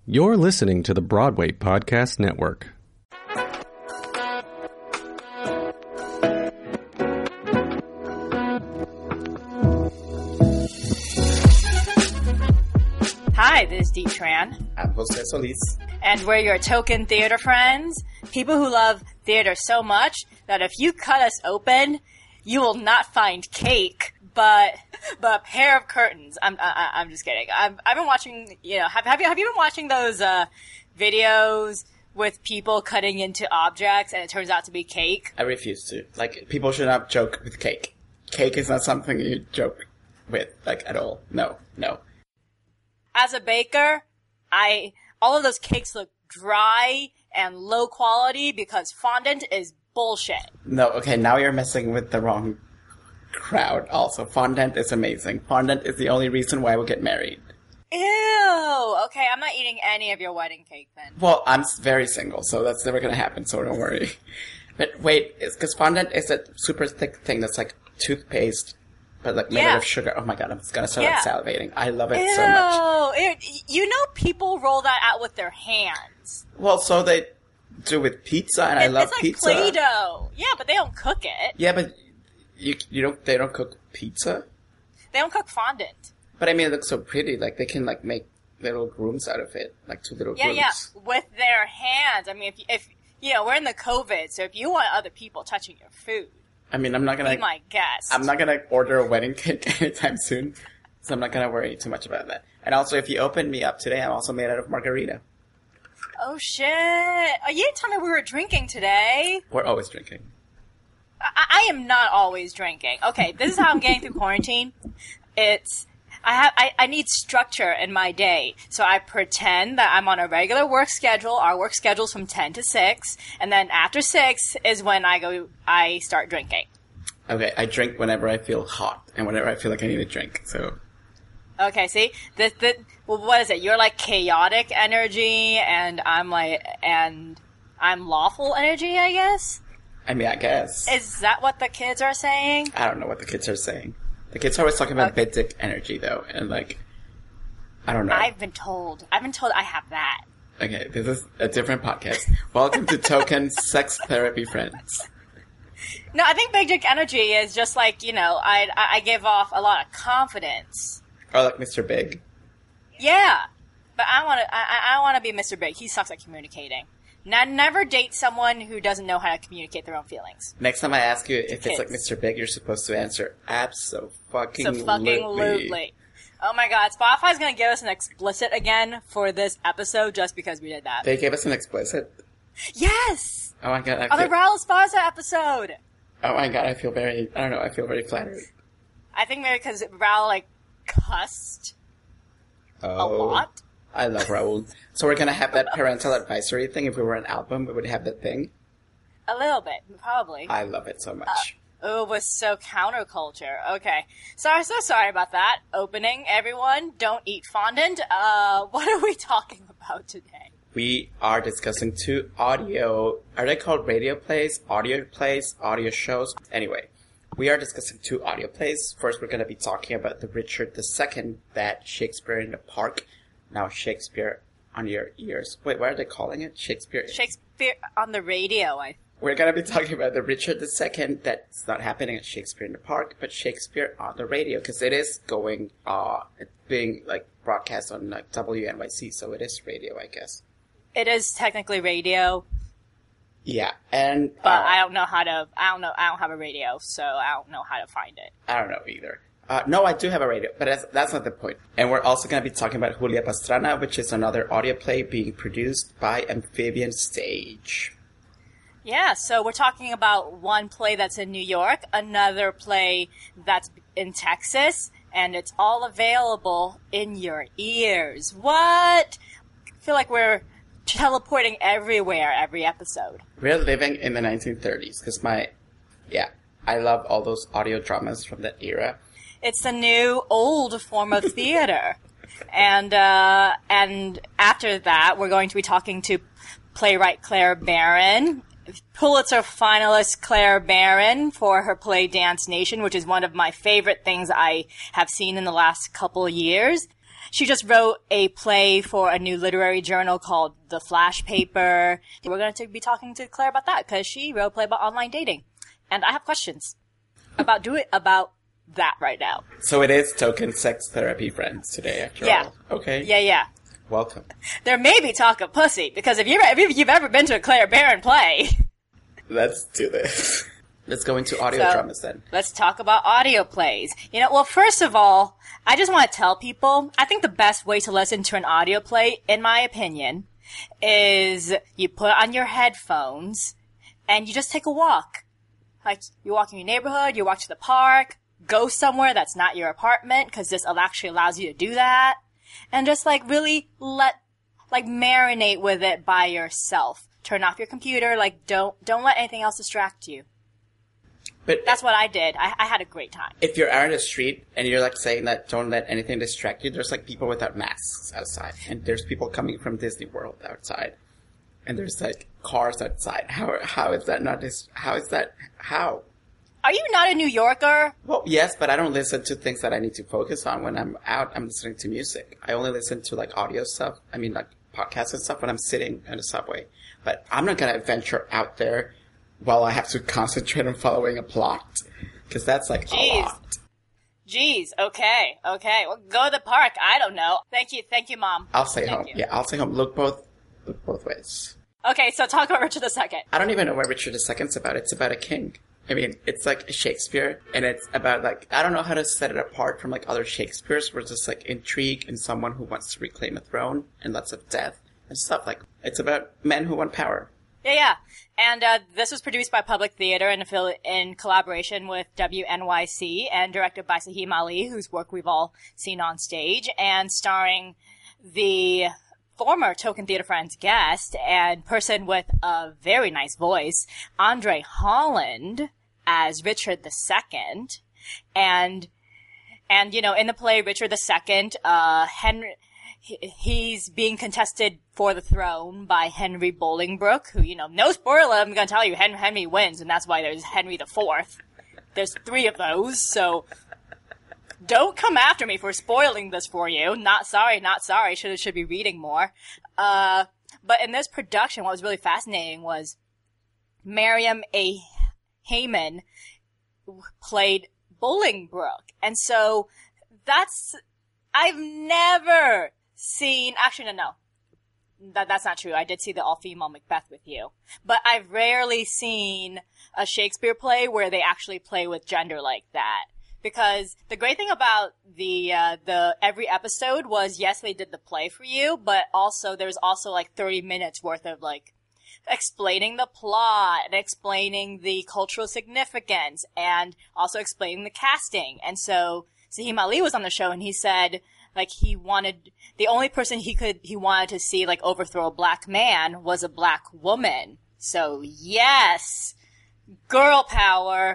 You're listening to the Broadway Podcast Network. Hi, this is Dee Tran. I'm Jose Solis. And we're your token theater friends. People who love theater so much that if you cut us open, you will not find cake, but a pair of curtains. I'm just kidding. I've been watching, have you been watching those videos with people cutting into objects and it turns out to be cake? I refuse to. Like, people should not joke with cake. Cake is not something you joke with, like, at all. No. As a baker, all of those cakes look dry and low quality because fondant is bullshit. No, okay, now you're messing with the wrong crowd also. Fondant is amazing. Fondant is the only reason why we get married. Ew! Okay, I'm not eating any of your wedding cake then. Well, I'm very single, so that's never gonna happen, so don't worry. But wait, because fondant is a super thick thing that's like toothpaste, but like made out of sugar. Oh my god, I'm just gonna start salivating. I love it so much. You know people roll that out with their hands. Well, so they do with pizza, and I love it's like pizza. Play-Doh. Yeah, but they don't cook it. Yeah, but they don't cook pizza? They don't cook fondant. But I mean, it looks so pretty. Like, they can, like, make little grooms out of it. Like, two little grooms. Yeah, with their hands. I mean, if we're in the COVID, so if you want other people touching your food, I mean, I'm not gonna... be my guest. I'm not gonna order a wedding cake anytime soon, so I'm not gonna worry too much about that. And also, if you open me up today, I'm also made out of margarita. Oh, shit. Oh, you didn't tell me we were drinking today. We're always drinking. I am not always drinking. Okay, this is how I'm getting through quarantine. I need structure in my day. So I pretend that I'm on a regular work schedule. Our work schedule's from 10 to 6. And then after 6 is when I start drinking. Okay, I drink whenever I feel hot and whenever I feel like I need a drink, so... Okay, see? Well, what is it? You're like chaotic energy and I'm lawful energy, I guess? I mean, I guess. Is that what the kids are saying? I don't know what the kids are saying. The kids are always talking about big dick energy, though, and, like, I don't know. I've been told I have that. Okay, this is a different podcast. Welcome to Token Sex Therapy Friends. No, I think big dick energy is just like, I give off a lot of confidence. Or like Mr. Big. Yeah, but I want to be Mr. Big. He sucks at communicating. Now, never date someone who doesn't know how to communicate their own feelings. Next time I ask you if it's like Mr. Big, you're supposed to answer abso-fucking-lutely. Oh my god, Spotify's gonna give us an explicit again for this episode just because we did that. They gave us an explicit? Yes! Oh my god. On the Raul Esparza episode! Oh my god, I feel very flattered. I think maybe because Raul, cussed a lot. I love Raul. So we're gonna have that parental advisory thing. If we were an album, we would have that thing. A little bit, probably. I love it so much. It was so counterculture. Okay. So sorry about that. Opening, everyone. Don't eat fondant. What are we talking about today? We are discussing two audio... Are they called radio plays? Audio plays? Audio shows? Anyway, we are discussing two audio plays. First, we're gonna be talking about the Richard II, that Shakespeare in the Park. Now Shakespeare on your ears. Wait, what are they calling it? Shakespeare on the radio. We're going to be talking about the Richard II that's not happening at Shakespeare in the Park, but Shakespeare on the radio, because it is going, it's being broadcast on WNYC, so it is radio, I guess. It is technically radio. Yeah, and... But I don't have a radio, so I don't know how to find it. I don't know either. No, I do have a radio, but that's not the point. And we're also going to be talking about Julia Pastrana, which is another audio play being produced by Amphibian Stage. Yeah, so we're talking about one play that's in New York, another play that's in Texas, and it's all available in your ears. What? I feel like we're teleporting everywhere every episode. We're living in the 1930s, because I love all those audio dramas from that era. It's the new old form of theater. And after that, we're going to be talking to playwright Claire Barron, Pulitzer finalist Claire Barron for her play Dance Nation, which is one of my favorite things I have seen in the last couple of years. She just wrote a play for a new literary journal called The Flash Paper. We're going to be talking to Claire about that because she wrote a play about online dating. And I have questions about that right now. So it is Token Sex Therapy Friends today, after all. Okay. Yeah. Welcome. There may be talk of pussy, because if you've ever been to a Claire Barron play... Let's do this. Let's go into audio dramas then. Let's talk about audio plays. Well, first of all, I just want to tell people, I think the best way to listen to an audio play, in my opinion, is you put on your headphones and you just take a walk. Like, you walk in your neighborhood, you walk to the park, go somewhere that's not your apartment, because this actually allows you to do that. And just, really marinate with it by yourself. Turn off your computer, don't let anything else distract you. But that's what I did. I had a great time. If you're out on the street and you're, saying that don't let anything distract you, there's, people without masks outside. And there's people coming from Disney World outside. And there's, cars outside. How is that not how? Are you not a New Yorker? Well, yes, but I don't listen to things that I need to focus on. When I'm out, I'm listening to music. I only listen to, audio stuff. I mean, podcasts and stuff when I'm sitting in the subway. But I'm not going to venture out there while I have to concentrate on following a plot. Because that's, a lot. Jeez, okay. Well, go to the park. I don't know. Thank you, Mom. I'll stay home. Yeah, I'll stay home. Look both ways. Okay, so talk about Richard II. I don't even know what Richard II's about. It's about a king. I mean, it's Shakespeare, and it's about I don't know how to set it apart from other Shakespeares, where it's just intrigue and someone who wants to reclaim a throne and lots of death and stuff. It's about men who want power. Yeah. And this was produced by Public Theater in collaboration with WNYC and directed by Sahim Ali, whose work we've all seen on stage, and starring the former Token Theater Friends guest and person with a very nice voice, Andre Holland, as Richard II. And in the play Richard II, Henry, he's being contested for the throne by Henry Bolingbroke, who, no spoiler, I'm going to tell you, Henry wins, and that's why there's Henry IV. There's 3 of those, so don't come after me for spoiling this for you. Not sorry. Should be reading more. But in this production, what was really fascinating was Miriam A. Heyman played Bolingbroke. And so I've never seen, actually, no. That's not true. I did see the all-female Macbeth with you. But I've rarely seen a Shakespeare play where they actually play with gender like that. Because the great thing about the every episode was, yes, they did the play for you, but also there's also 30 minutes worth of explaining the plot and explaining the cultural significance and also explaining the casting. And so Sahim Ali was on the show and he said he wanted, the only person he wanted to see overthrow a black man was a black woman. So yes, girl power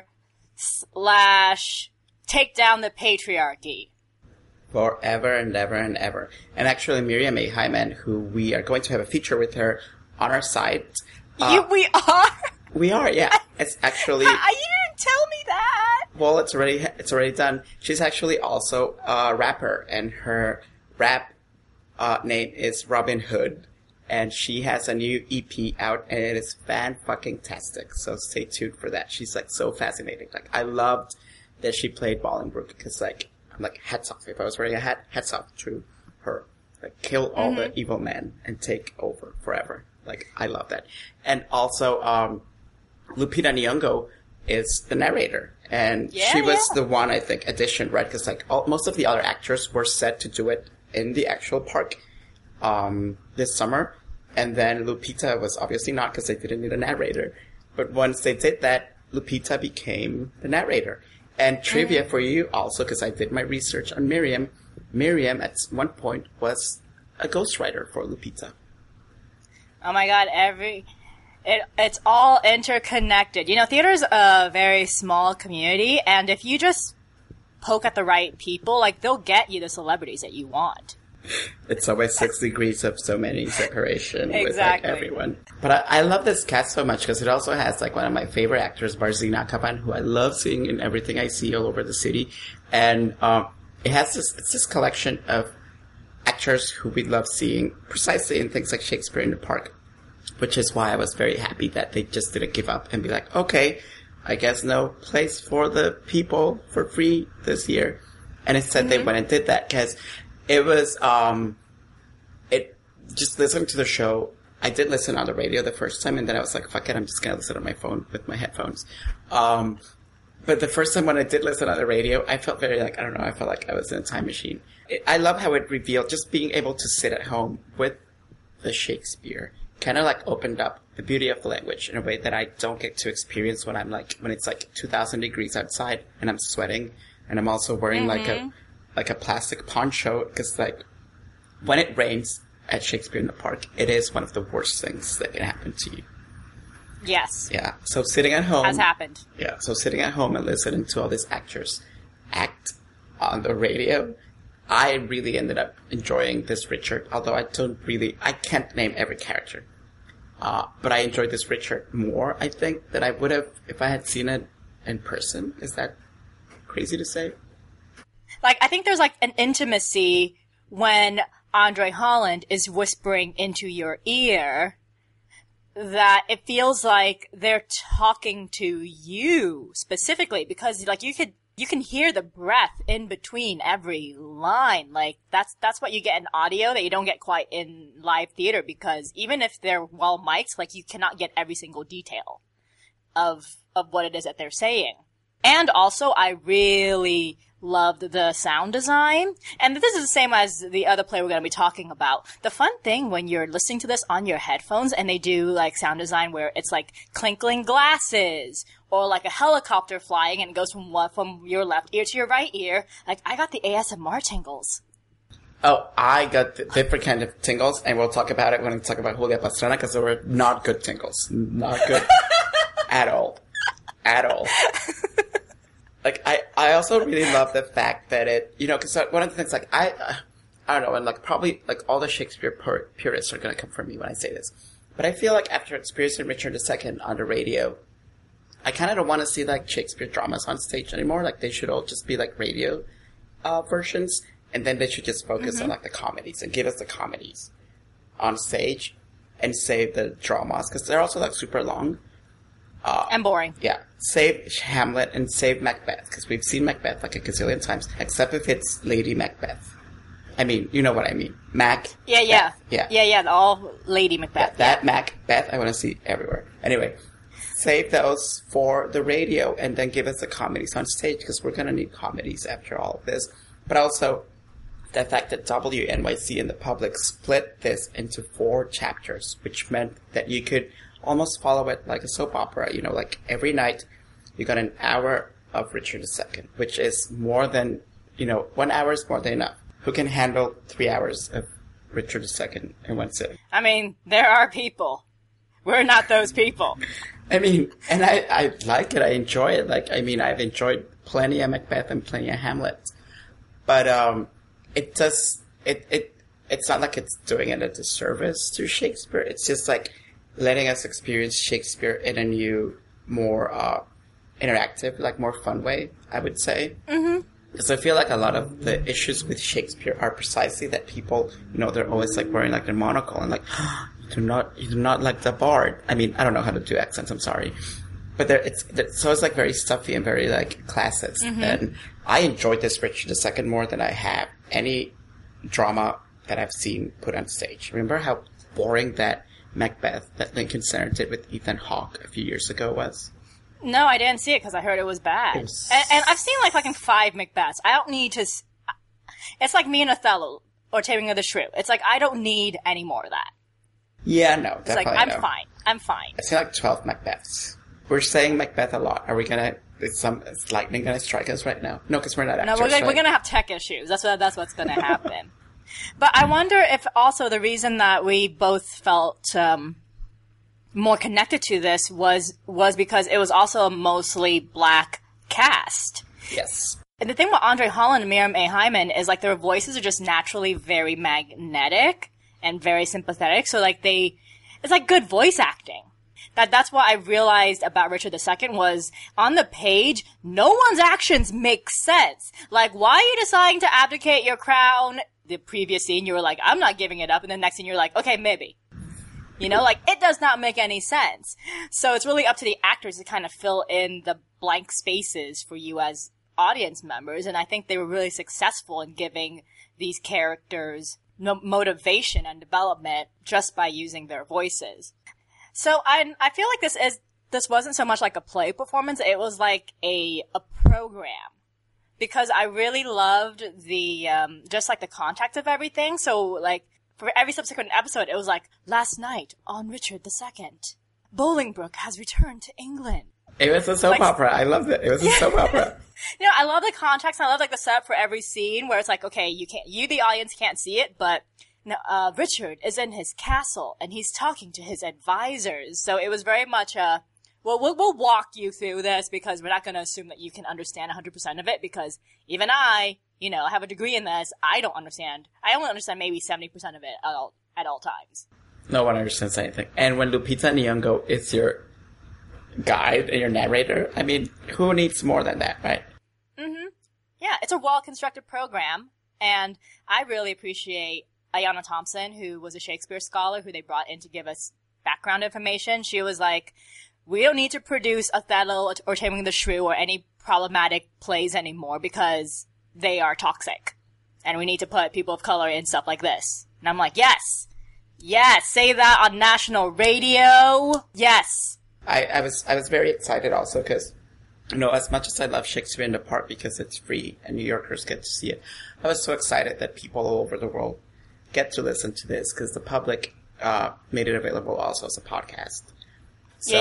/ take down the patriarchy. Forever and ever and ever. And actually, Miriam A. Hyman, who we are going to have a feature with her on our site. We are? We are, yeah. It's actually... You didn't tell me that! Well, it's already done. She's actually also a rapper, and her rap name is Robin Hood. And she has a new EP out, and it is fan-fucking-tastic. So stay tuned for that. She's so fascinating. I loved that she played Bolingbroke because I'm hats off. If I was wearing a hat, hats off to her. Kill all the evil men and take over forever. I love that. And also, Lupita Nyong'o is the narrator. And she was the one, I think, addition, right? Because most of the other actors were set to do it in the actual park this summer. And then Lupita was obviously not because they didn't need a narrator. But once they did that, Lupita became the narrator. And trivia for you also, because I did my research on Miriam. Miriam, at one point, was a ghostwriter for Lupita. Oh my god, it's all interconnected. Theater's a very small community, and if you just poke at the right people, they'll get you the celebrities that you want. It's always 6 degrees of so many separation with everyone. But I love this cast so much because it also has one of my favorite actors, Barzina Kapan, who I love seeing in everything I see all over the city. And it has this collection of actors who we love seeing precisely in things like Shakespeare in the Park, which is why I was very happy that they just didn't give up and be like, okay, I guess no place for the people for free this year. And instead they went and did that because it was, just listening to the show, I did listen on the radio the first time and then I was like, fuck it, I'm just going to listen on my phone with my headphones. But the first time when I did listen on the radio, I felt very like, I don't know, I felt like I was in a time machine. I love how it revealed just being able to sit at home with the Shakespeare kind of like opened up the beauty of the language in a way that I don't get to experience when it's like 2,000 degrees outside and I'm sweating and I'm also wearing like a plastic poncho because like when it rains at Shakespeare in the Park, it is one of the worst things that can happen to you. Yes. Yeah. So sitting at home. Has happened. Yeah. So sitting at home and listening to all these actors act on the radio, I really ended up enjoying this Richard, although I can't name every character. But I enjoyed this Richard more, I think, than I would have if I had seen it in person. Is that crazy to say? Like, I think there's like an intimacy when Andre Holland is whispering into your ear that it feels like they're talking to you specifically because like you can hear the breath in between every line. Like that's what you get in audio that you don't get quite in live theater because even if they're well mic'd, like you cannot get every single detail of what it is that they're saying. And also I really loved the sound design. And this is the same as the other play we're going to be talking about. The fun thing when you're listening to this on your headphones and they do like sound design where it's like clinking glasses or like a helicopter flying and it goes from your left ear to your right ear. Like I got the ASMR tingles. Oh, I got the different kind of tingles and we'll talk about it when we talk about Julia Pastrana because they were not good tingles. Not good at all. At all. Like, I also really love the fact that it, you know, because one of the things, like, I don't know, and, like, probably, like, all the Shakespeare purists are going to come for me when I say this. But I feel like after experiencing Richard II on the radio, I kind of don't want to see, like, Shakespeare dramas on stage anymore. Like, they should all just be, like, radio versions. And then they should just focus on, like, the comedies and give us the comedies on stage and save the dramas. Because they're also, like, super long. And boring. Yeah. Save Hamlet and save Macbeth, because we've seen Macbeth like a gazillion times, except if it's Lady Macbeth. I mean, you know what I mean. Yeah. All Lady Macbeth. Yeah, that Macbeth I want to see everywhere. Anyway, save those for the radio and then give us the comedies on stage, because we're going to need comedies after all of this. But also, the fact that WNYC and the public split this into 4 chapters, which meant that you could almost follow it like a soap opera. You know, like every night you got an hour of Richard II, which is more than, 1 hour is more than enough. Who can handle 3 hours of Richard II in one sitting? I mean, there are people. We're not those people. I mean, and I like it. I enjoy it. Like, I mean, I've enjoyed plenty of Macbeth and plenty of Hamlet. But, it's not like it's doing it a disservice to Shakespeare. It's just like letting us experience Shakespeare in a new, more interactive, like more fun way, I would say. Mm-hmm. Because I feel like a lot of the issues with Shakespeare are precisely that people, they're always like wearing like their monocle and like, you do not like the bard. I mean, I don't know how to do accents, I'm sorry. But so it's like very stuffy and very like classist. Mm-hmm. And I enjoyed this Richard II more than I have any drama that I've seen put on stage. Remember how boring that Macbeth that Lincoln Center did with Ethan Hawke a few years ago was? No, I didn't see it because I heard it was bad. And I've seen like fucking 5 Macbeths. I don't need to... It's like me and Othello or Taming of the Shrew. It's like I don't need any more of that. Yeah, no, definitely. It's like I'm fine. I've seen like 12 Macbeths. We're saying Macbeth a lot. Are we gonna... Is lightning gonna strike us right now? No, because we're not actors. No, we're gonna have tech issues. That's what's gonna happen. But I wonder if also the reason that we both felt more connected to this was because it was also a mostly black cast. Yes. And the thing with Andre Holland and Miriam A. Hyman is like their voices are just naturally very magnetic and very sympathetic. So like it's like good voice acting. That's what I realized about Richard II was on the page, no one's actions make sense. Like, why are you deciding to abdicate your crown the previous scene, you were like, I'm not giving it up. And the next scene, you're like, okay, maybe. You know, like, it does not make any sense. So it's really up to the actors to kind of fill in the blank spaces for you as audience members. And I think they were really successful in giving these characters motivation and development just by using their voices. So I feel like this wasn't so much like a play performance, it was like a program. Because I really loved the, just like the context of everything. So like, for every subsequent episode, it was like, last night on Richard II, Bolingbroke has returned to England. It was a soap opera. I loved it. It was a soap opera. You know, I love the context. And I love like the setup for every scene where it's like, okay, you the audience can't see it, but Richard is in his castle and he's talking to his advisors. So it was very much we'll walk you through this because we're not going to assume that you can understand 100% of it because even I have a degree in this. I don't understand. I only understand maybe 70% of it at all times. No one understands anything. And when Lupita Nyong'o is your guide and your narrator, I mean, who needs more than that, right? Mm-hmm. Yeah, it's a well-constructed program, and I really appreciate Ayanna Thompson, who was a Shakespeare scholar who they brought in to give us background information. She was like, we don't need to produce Othello or Taming the Shrew or any problematic plays anymore because they are toxic. And we need to put people of color in stuff like this. And I'm like, yes! Yes! Say that on national radio! Yes! I was very excited also because, as much as I love Shakespeare in the Park because it's free and New Yorkers get to see it, I was so excited that people all over the world get to listen to this because the public made it available also as a podcast. So,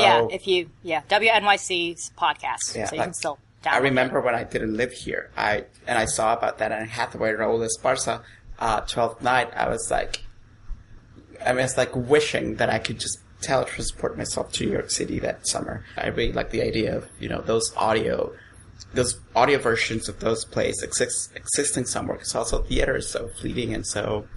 WNYC's podcast. Yeah, so you can still download I remember when I didn't live here, I saw about that in Hathaway Raúl Esparza, 12th Night. I was like wishing that I could just teletransport myself to New York City that summer. I really like the idea of, those audio versions of those plays existing somewhere, because also theater is so fleeting and so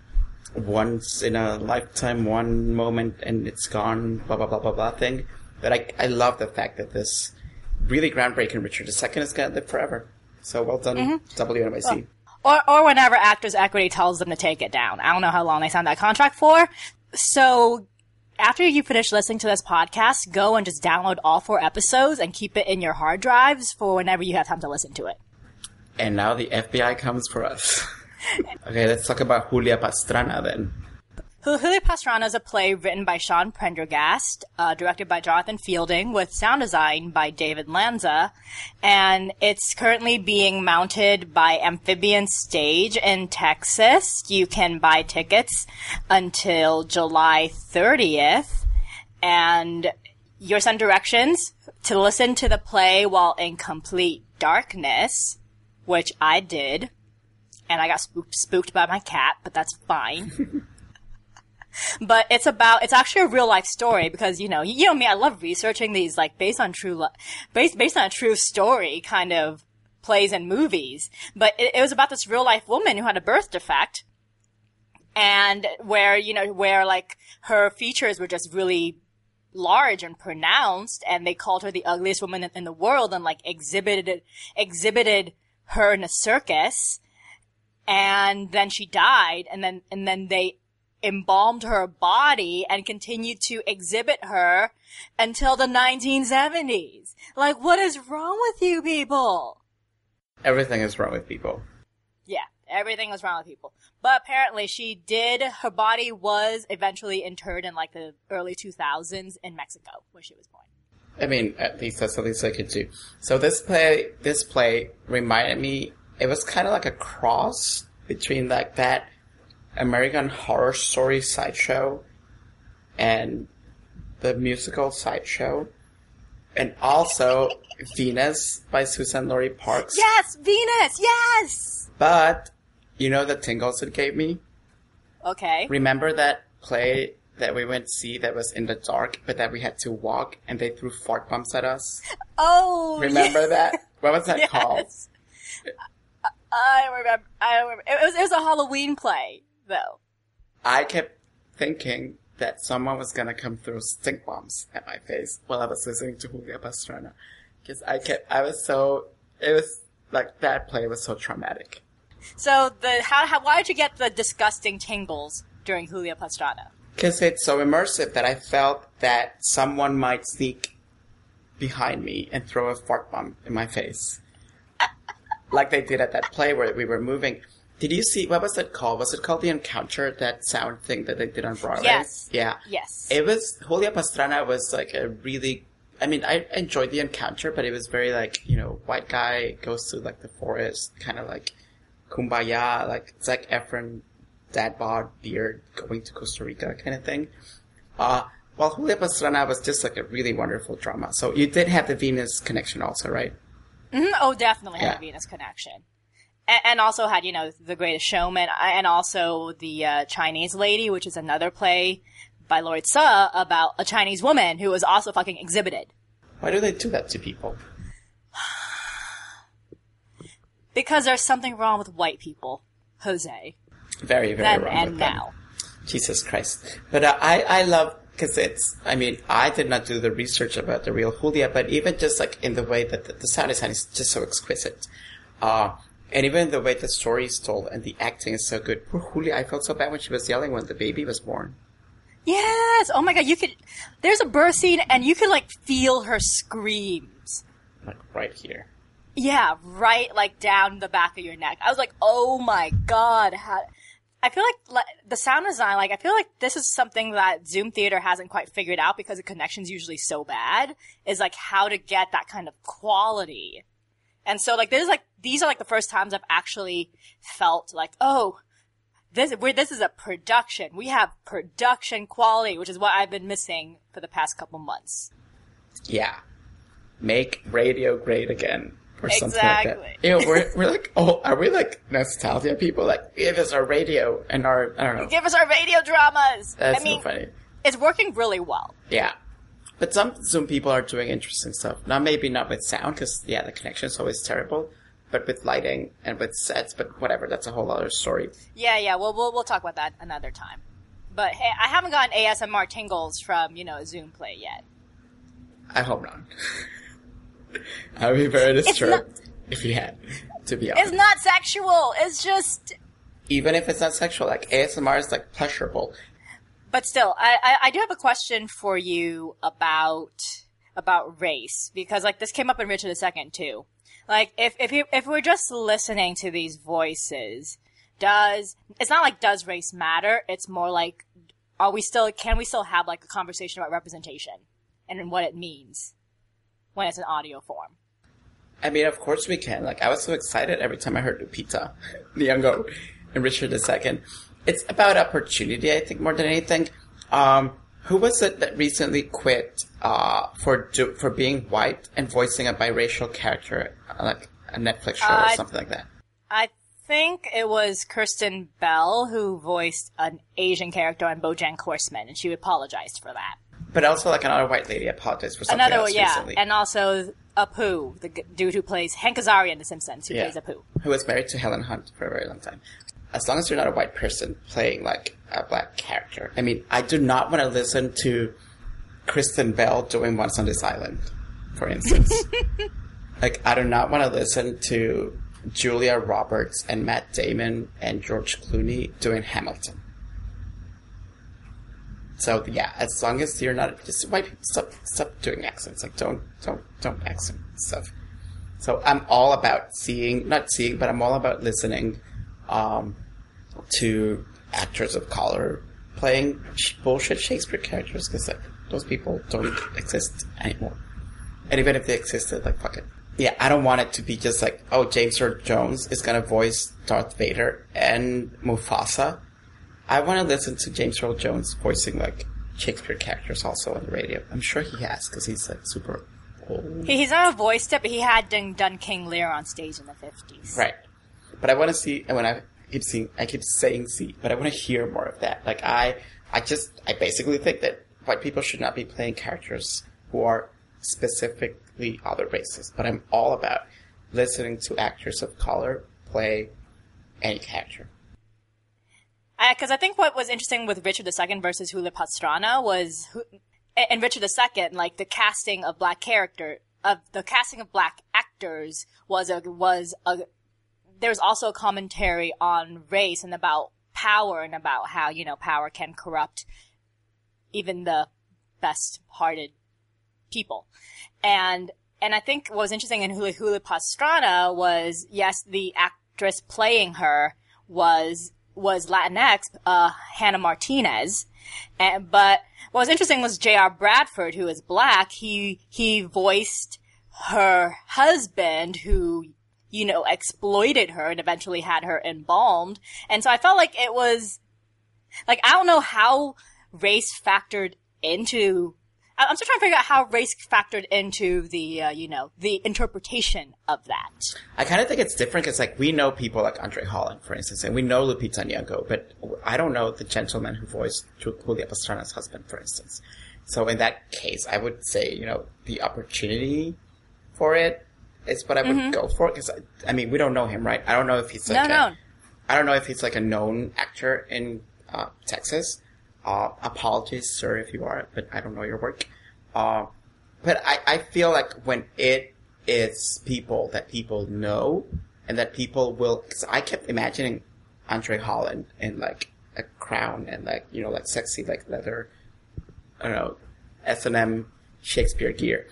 once in a lifetime, one moment and it's gone, blah, blah, blah, blah, blah thing. But I love the fact that this really groundbreaking Richard II is going to live forever. So well done, WNYC. Or whenever Actors Equity tells them to take it down. I don't know how long they signed that contract for. So after you finish listening to this podcast, go and just download all 4 episodes and keep it in your hard drives for whenever you have time to listen to it. And now the FBI comes for us. Okay, let's talk about Julia Pastrana then. Julia Pastrana is a play written by Sean Prendergast, directed by Jonathan Fielding, with sound design by David Lanza, and it's currently being mounted by Amphibian Stage in Texas. You can buy tickets until July 30th, and you're sent directions to listen to the play while in complete darkness, which I did, and I got spooked by my cat, but that's fine. But it's actually a real life story because, you know me, I love researching these, like, based on a true story kind of plays and movies. But it was about this real life woman who had a birth defect and where like her features were just really large and pronounced, and they called her the ugliest woman in the world and like exhibited her in a circus. And then she died, and then they embalmed her body and continued to exhibit her until the 1970s. Like, what is wrong with you people? Everything is wrong with people. Yeah, everything was wrong with people. But apparently her body was eventually interred in like the early 2000s in Mexico, where she was born. I mean, at least that's the least I could do. So this play reminded me, it was kind of like a cross between like that American Horror Story sideshow and the musical sideshow, and also Venus by Suzanne-Lori Parks. Yes, Venus, yes! But, the tingles it gave me? Okay. Remember that play that we went to see that was in the dark, but that we had to walk and they threw fart bombs at us? Oh, remember that? What was that called? I remember. It was a Halloween play, though. I kept thinking that someone was gonna come through stink bombs at my face while I was listening to Julia Pastrana. Because that play was so traumatic. So why did you get the disgusting tingles during Julia Pastrana? Because it's so immersive that I felt that someone might sneak behind me and throw a fart bomb in my face. Like they did at that play where we were moving. Did you see, what was it called? Was it called The Encounter, that sound thing that they did on Broadway? Yes. Yeah. Yes. It was, Julia Pastrana was like a really, I mean, I enjoyed The Encounter, but it was very like, you know, white guy goes to like the forest, kind of like kumbaya, like Zac Efron, dad bod, beard, going to Costa Rica kind of thing. While Julia Pastrana was just like a really wonderful drama. So you did have the Venus connection also, right? Mm-hmm. Oh, definitely had a Venus connection. And also had, you know, The Greatest Showman, and also the Chinese Lady, which is another play by Lloyd Suh about a Chinese woman who was also fucking exhibited. Why do they do that to people? Because there's something wrong with white people, Jose. Very, very Then wrong and with now. them. Jesus Christ. But I love, because it's, I mean, I did not do the research about the real Julia, but even just like in the way that the sound design is just so exquisite. And even the way the story is told and the acting is so good. Poor Julia, I felt so bad when she was yelling when the baby was born. Yes! Oh my god, there's a birth scene and you can like feel her screams. Like right here. Yeah, right like down the back of your neck. I was like, oh my god. I feel like the sound design, like I feel like this is something that Zoom Theater hasn't quite figured out because the connection's usually so bad, is like how to get that kind of quality. And so like these are like the first times I've actually felt like, oh, this is a production. We have production quality, which is what I've been missing for the past couple months. Yeah. Make radio great again. Or something like that. Exactly. Ew, we're like, oh, are we like nostalgia people? Like, give us our radio and our, I don't know. Give us our radio dramas. That's I mean, so funny. It's working really well. Yeah. But some Zoom people are doing interesting stuff. Maybe not with sound, because, yeah, the connection is always terrible. But with lighting and with sets, but whatever, that's a whole other story. Yeah, we'll talk about that another time. But hey, I haven't gotten ASMR tingles from, you know, a Zoom play yet. I hope not. I would be very disturbed if you had, to be honest. It's not sexual, it's just... Even if it's not sexual, like, ASMR is, like, pleasurable. But still, I do have a question for you about race, because like this came up in Richard II too. Like if we're just listening to these voices, it's not like does race matter? It's more like can we still have like a conversation about representation and what it means when it's in audio form? I mean, of course we can. Like, I was so excited every time I heard Lupita Nyong'o and Richard II. It's about opportunity, I think, more than anything. Who was it that recently quit for being white and voicing a biracial character, like a Netflix show or something like that? I think it was Kirsten Bell who voiced an Asian character on BoJack Horseman, and she apologized for that. But also, like, another white lady apologized for something else recently. And also Apu, the dude who plays Hank Azaria in The Simpsons, who plays Apu. Who was married to Helen Hunt for a very long time. As long as you're not a white person playing, like, a black character. I mean, I do not want to listen to Kristen Bell doing Once on This Island, for instance. Like, I do not want to listen to Julia Roberts and Matt Damon and George Clooney doing Hamilton. So, yeah, as long as you're not... Just white people, stop doing accents. Like, don't accent stuff. So, I'm all about I'm all about listening to actors of color playing bullshit Shakespeare characters, because like, those people don't exist anymore. And even if they existed, like, fuck it. Yeah, I don't want it to be just like, oh, James Earl Jones is gonna voice Darth Vader and Mufasa. I want to listen to James Earl Jones voicing, like, Shakespeare characters also on the radio. I'm sure he has, because he's, like, super old. He's not voiced it, but he had done King Lear on stage in the 50s. Right. But I want to see, and when I keep saying see, but I want to hear more of that. Like, I basically think that white people should not be playing characters who are specifically other races, but I'm all about listening to actors of color play any character. Because I think what was interesting with Richard II versus Julia Pastrana was, in Richard II, like the casting of black actors was there's also a commentary on race and about power and about how, power can corrupt even the best-hearted people. And I think what was interesting in Huli Huli Pastrana was, yes, the actress playing her was Latinx, Hannah Martinez. But what was interesting was J.R. Bradford, who is black. He voiced her husband, who, exploited her and eventually had her embalmed. And so I felt like it was, like, I don't know how race factored into, I'm still trying to figure out how race factored into the, the interpretation of that. I kind of think it's different because, like, we know people like Andre Holland, for instance, and we know Lupita Nyong'o, but I don't know the gentleman who voiced Julia Pastrana's husband, for instance. So in that case, I would say, the opportunity for it is what I would go for, because, I mean, we don't know him, right? I don't know if he's like I don't know if he's like a known actor in Texas. Apologies, sir, if you are, but I don't know your work. But I feel like when it is people that people know and that people will, because I kept imagining Andre Holland in like a crown and like, like sexy, like leather, I don't know, S&M Shakespeare gear.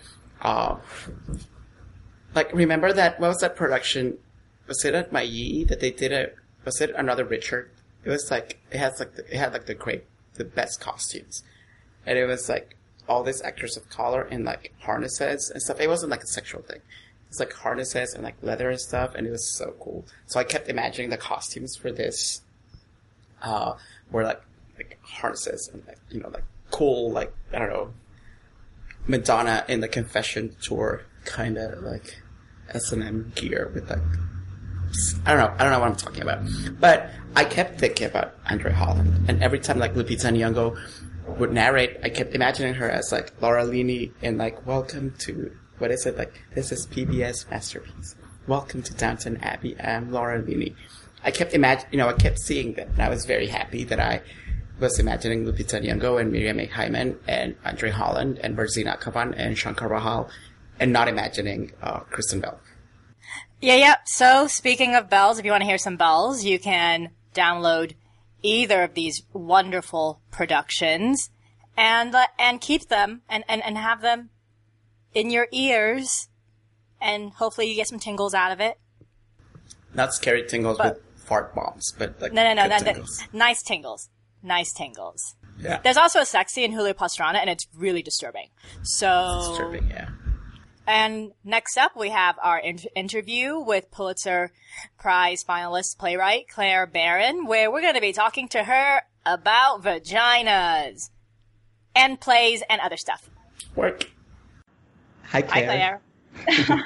Like, remember that, what was that production? Was it at Mayi that they did was it Another Richard? It was like, it had the best costumes. And it was like all these actors of color in like harnesses and stuff. It wasn't like a sexual thing. It was like harnesses and like leather and stuff, and it was so cool. So I kept imagining the costumes for this, were like harnesses and like, like cool, like, I don't know, Madonna in the Confession tour kind of like S&M gear with like, I don't know what I'm talking about. But I kept thinking about Andre Holland, and every time like Lupita Nyong'o would narrate, I kept imagining her as like Laura Linney in like, welcome to, what is it, like, this is PBS Masterpiece. Welcome to Downton Abbey. I'm Laura Linney. I kept I kept seeing that, and I was very happy that I was imagining Lupita Nyong'o and Miriam A. Hyman and Andre Holland and Berzina Kavan and Shankar Rahal, and not imagining Kristen Bell. Yeah. So, speaking of bells, if you want to hear some bells, you can download either of these wonderful productions and keep them and have them in your ears, and hopefully you get some tingles out of it. Not scary tingles with fart bombs, but like no, tingles. Nice tingles. Nice tingles. Yeah. There's also a sex scene in Huli Pastrana, and it's really disturbing. So it's disturbing, yeah. And next up, we have our interview with Pulitzer Prize finalist playwright Claire Barron, where we're going to be talking to her about vaginas and plays and other stuff. Work. Hi, Claire. Hi, Claire.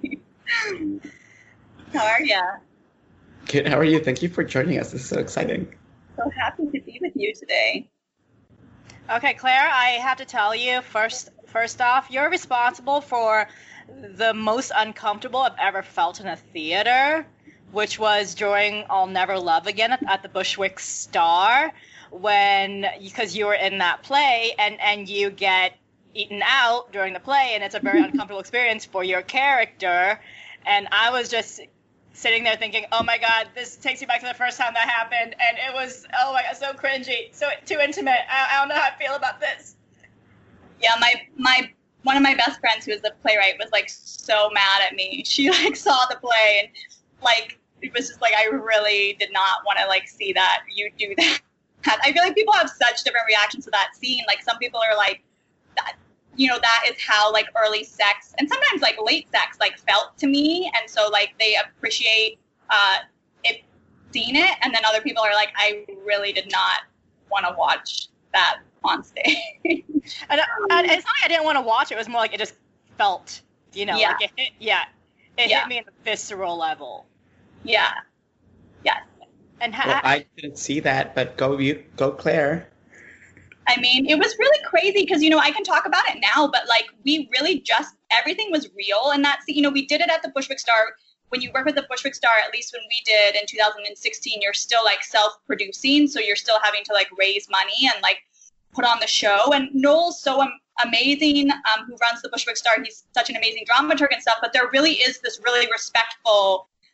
How are ya? Good. How are you? Thank you for joining us. This is so exciting. So happy to be with you today. Okay, Claire, I have to tell you, first off, you're responsible for the most uncomfortable I've ever felt in a theater, which was during I'll Never Love Again at the Bushwick Star, because you were in that play and you get eaten out during the play, and it's a very uncomfortable experience for your character. And I was just sitting there thinking, oh my God, this takes me back to the first time that happened, and it was, oh my God, so cringy, so too intimate. I don't know how I feel about this. Yeah, my one of my best friends who is a playwright was like so mad at me. She like saw the play and like it was just like, I really did not want to like see that you do that. I feel like people have such different reactions to that scene. Like some people are like, that, that is how like early sex and sometimes like late sex like felt to me, and so like they appreciate it seeing it, and then other people are like, I really did not want to watch that on stage. And it's not like I didn't want to watch it. It was more like it just felt, Yeah. Like it hit me in the visceral level. Yeah. Yes. And Well, I didn't see that, but go Claire. I mean, it was really crazy because, I can talk about it now, but like we really everything was real in that scene. We did it at the Bushwick Star. When you work with the Bushwick Star, at least when we did in 2016, you're still like self-producing. So you're still having to like raise money and like put on the show. And Noel's so amazing, who runs the Bushwick Star. He's such an amazing dramaturg and stuff, but there really is this really respectful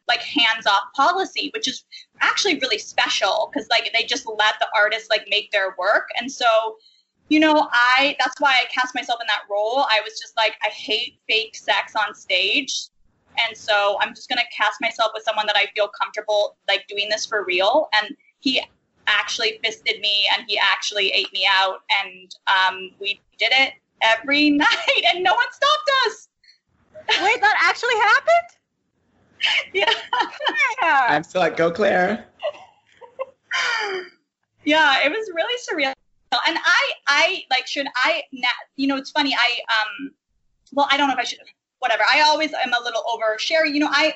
like hands-off policy, which is actually really special because like they just let the artists like make their work. And so, you know, that's why I cast myself in that role. I was just like, I hate fake sex on stage. And so I'm just going to cast myself with someone that I feel comfortable like doing this for real. And he actually fisted me and he actually ate me out. And we did it every night and no one stopped us. Wait, that actually happened? Yeah. I'm still like, go Claire. Yeah, it was really surreal. And I like, you know, it's funny. Well, I don't know if I should, whatever. I always am a little oversharing. You know, I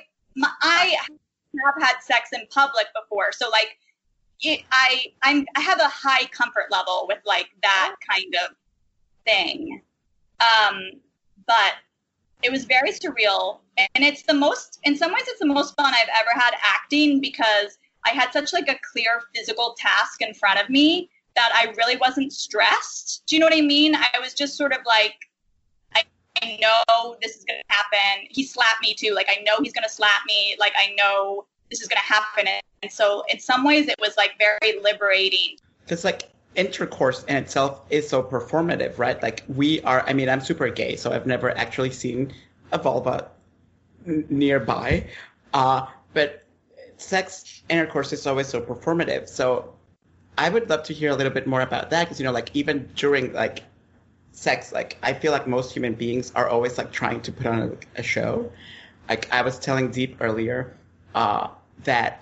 have had sex in public before. So like, I have a high comfort level with like that kind of thing. But it was very surreal, and in some ways it's the most fun I've ever had acting because I had such like a clear physical task in front of me that I really wasn't stressed. Do you know what I mean? I was just sort of like, I know this is going to happen. He slapped me too. Like, I know he's going to slap me. Like, I know this is going to happen. And so in some ways it was like very liberating. Because like intercourse in itself is so performative, right? Like I'm super gay, so I've never actually seen a vulva nearby. But sex intercourse is always so performative. So I would love to hear a little bit more about that because, you know, like even during like sex, like I feel like most human beings are always like trying to put on a show. Like I was telling Deep earlier that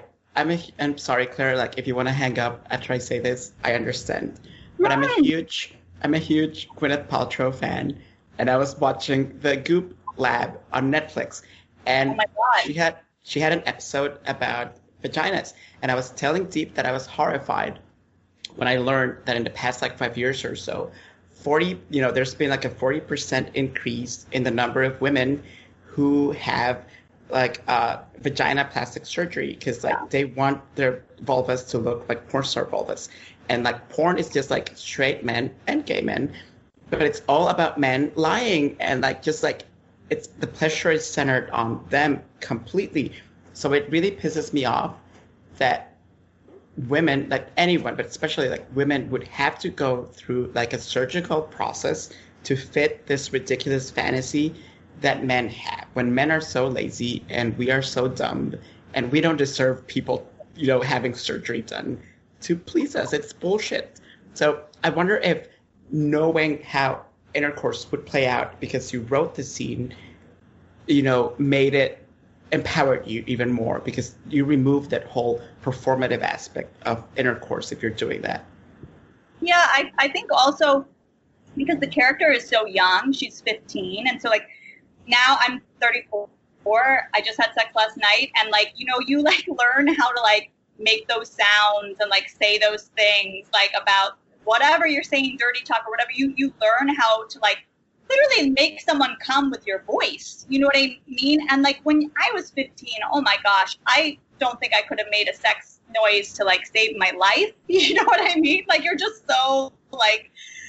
I'm sorry, Claire, like if you want to hang up after I say this, I understand. But I'm a huge Gwyneth Paltrow fan, and I was watching the Goop Lab on Netflix, and oh my God. she had an episode about vaginas, and I was telling Deep that I was horrified when I learned that in the past like 5 years or so, there's been like a 40% increase in the number of women who have like vagina plastic surgery because like they want their vulvas to look like porn star vulvas, and like porn is just like straight men and gay men, but it's all about men lying, and like just like it's the pleasure is centered on them completely. So it really pisses me off that women, like anyone, but especially like women, would have to go through like a surgical process to fit this ridiculous fantasy that men have, when men are so lazy and we are so dumb and we don't deserve people, you know, having surgery done to please us. It's bullshit. So I wonder if knowing how intercourse would play out because you wrote the scene, you know, made it empowered you even more because you removed that whole performative aspect of intercourse if you're doing that. Yeah, I think also because the character is so young, she's 15, and so like now I'm 34. I just had sex last night, and like, you know, you like learn how to like make those sounds and like say those things like about whatever you're saying, dirty talk or whatever. You learn how to like literally make someone come with your voice. You know what I mean? And like when I was 15, oh my gosh, I don't think I could have made a sex noise to like save my life. You know what I mean? Like you're just so like,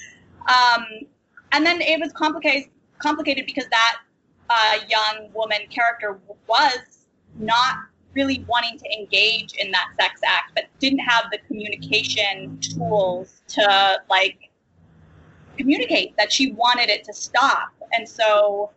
and then it was complicated because that young woman character was not really wanting to engage in that sex act, but didn't have the communication tools to like communicate that she wanted it to stop. And so,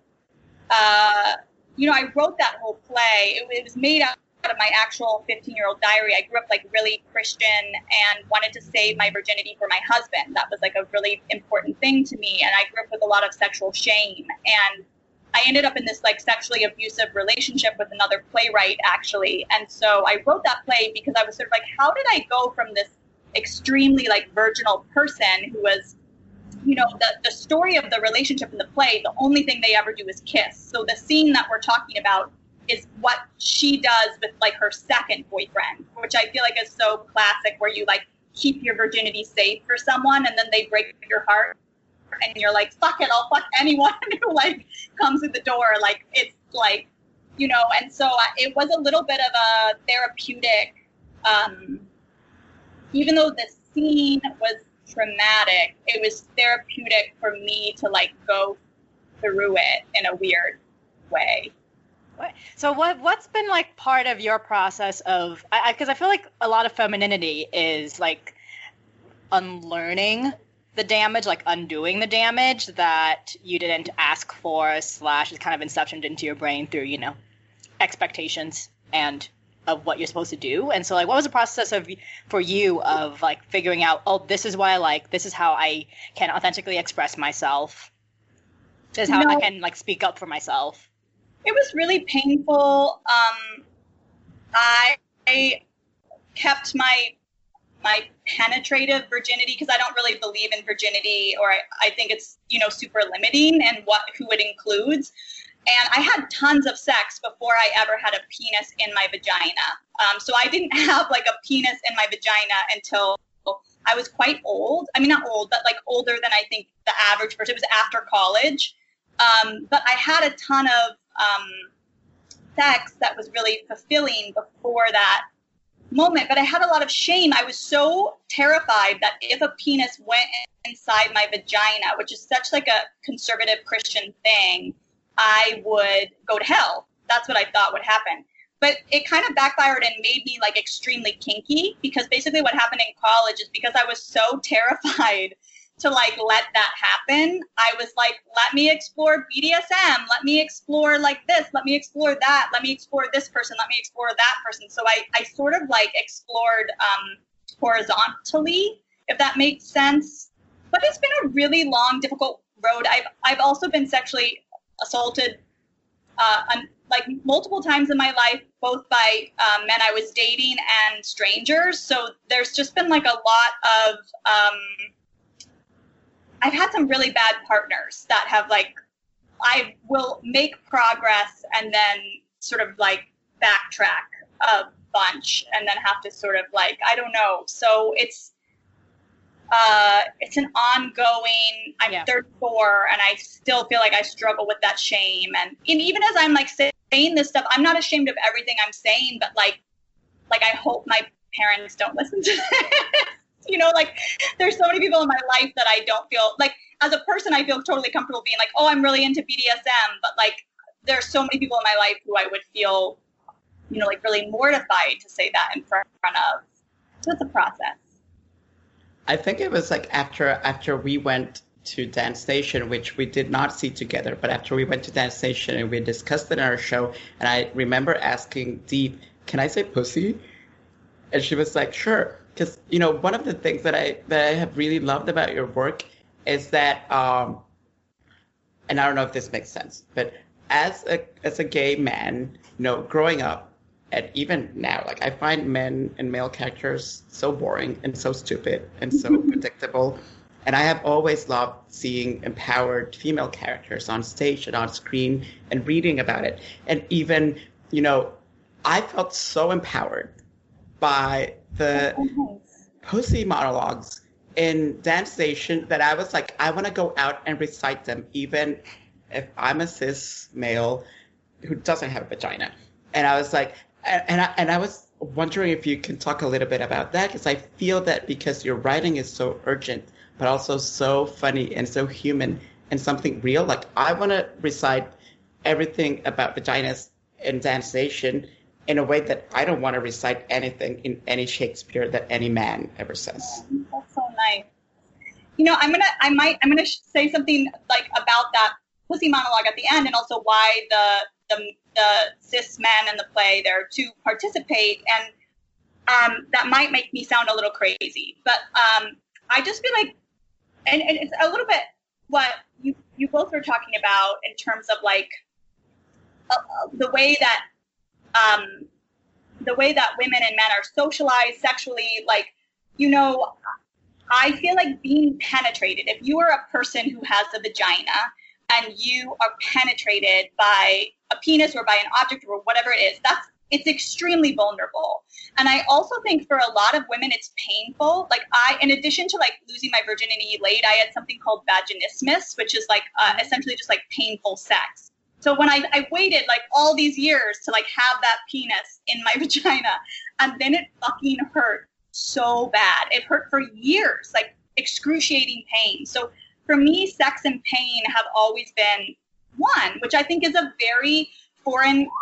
you know, I wrote that whole play. It was made out of my actual 15-year-old diary. I grew up like really Christian and wanted to save my virginity for my husband. That was like a really important thing to me. And I grew up with a lot of sexual shame. And I ended up in this like sexually abusive relationship with another playwright, actually. And so I wrote that play because I was sort of like, how did I go from this extremely like virginal person who was, you know, the story of the relationship in the play, the only thing they ever do is kiss. So the scene that we're talking about is what she does with like her second boyfriend, which I feel like is so classic, where you like keep your virginity safe for someone and then they break your heart. And you're like, fuck it, I'll fuck anyone who like comes in the door. Like, it's like, you know, and so it was a little bit of a therapeutic, even though the scene was traumatic, it was therapeutic for me to like go through it in a weird way. So what's been like part of your process of, because I feel like a lot of femininity is like unlearning the damage, like undoing the damage that you didn't ask for / is kind of inceptioned into your brain through, you know, expectations and of what you're supposed to do. And so like, what was the process for you of like figuring out, oh, this is what I like, this is how I can authentically express myself, this is how I can like speak up for myself? It was really painful. I kept my penetrative virginity because I don't really believe in virginity, or I think it's, you know, super limiting and who it includes. And I had tons of sex before I ever had a penis in my vagina. So I didn't have like a penis in my vagina until I was quite old. I mean, not old, but like older than I think the average person. It was after college. But I had a ton of sex that was really fulfilling before that moment, but I had a lot of shame. I was so terrified that if a penis went inside my vagina, which is such like a conservative Christian thing, I would go to hell. That's what I thought would happen. But it kind of backfired and made me like extremely kinky, because basically what happened in college is because I was so terrified to like let that happen, I was like, let me explore BDSM, let me explore like this, let me explore that, let me explore this person, let me explore that person. So I sort of like explored horizontally, if that makes sense. But it's been a really long, difficult road. I've also been sexually assaulted like multiple times in my life, both by men I was dating and strangers. So there's just been like a lot of I've had some really bad partners that have like, I will make progress and then sort of like backtrack a bunch and then have to sort of like, I don't know. So it's an ongoing, I'm 34 and I still feel like I struggle with that shame. And even as I'm like saying this stuff, I'm not ashamed of everything I'm saying, but like I hope my parents don't listen to this. You know, like there's so many people in my life that I don't feel like, as a person, I feel totally comfortable being like, oh, I'm really into BDSM. But like, there's so many people in my life who I would feel, you know, like really mortified to say that in front of. So it's a process. I think it was like after we went to Dance Station, which we did not see together, but after we went to Dance Station and we discussed it in our show, and I remember asking Deep, can I say pussy? And she was like, sure. Because, you know, one of the things that I have really loved about your work is that, and I don't know if this makes sense, but as a gay man, you know, growing up, and even now, like I find men and male characters so boring and so stupid and so predictable. And I have always loved seeing empowered female characters on stage and on screen and reading about it. And even, you know, I felt so empowered by the pussy monologues in Dance Station that I was like, I want to go out and recite them, even if I'm a cis male who doesn't have a vagina. And I was like, and I was wondering if you can talk a little bit about that, because I feel that because your writing is so urgent, but also so funny and so human and something real. Like I want to recite everything about vaginas in Dance Station in a way that I don't want to recite anything in any Shakespeare that any man ever says. That's so nice. You know, I'm gonna say something like about that pussy monologue at the end, and also why the cis men in the play there to participate, and that might make me sound a little crazy, but I just feel like, and it's a little bit what you both were talking about in terms of like the way that women and men are socialized sexually, like, you know, I feel like being penetrated, if you are a person who has a vagina and you are penetrated by a penis or by an object or whatever it is, it's extremely vulnerable. And I also think for a lot of women, it's painful. Like in addition to like losing my virginity late, I had something called vaginismus, which is like essentially just like painful sex. So when I waited like all these years to like have that penis in my vagina, and then it fucking hurt so bad. It hurt for years, like excruciating pain. So for me, sex and pain have always been one, which I think is a very foreign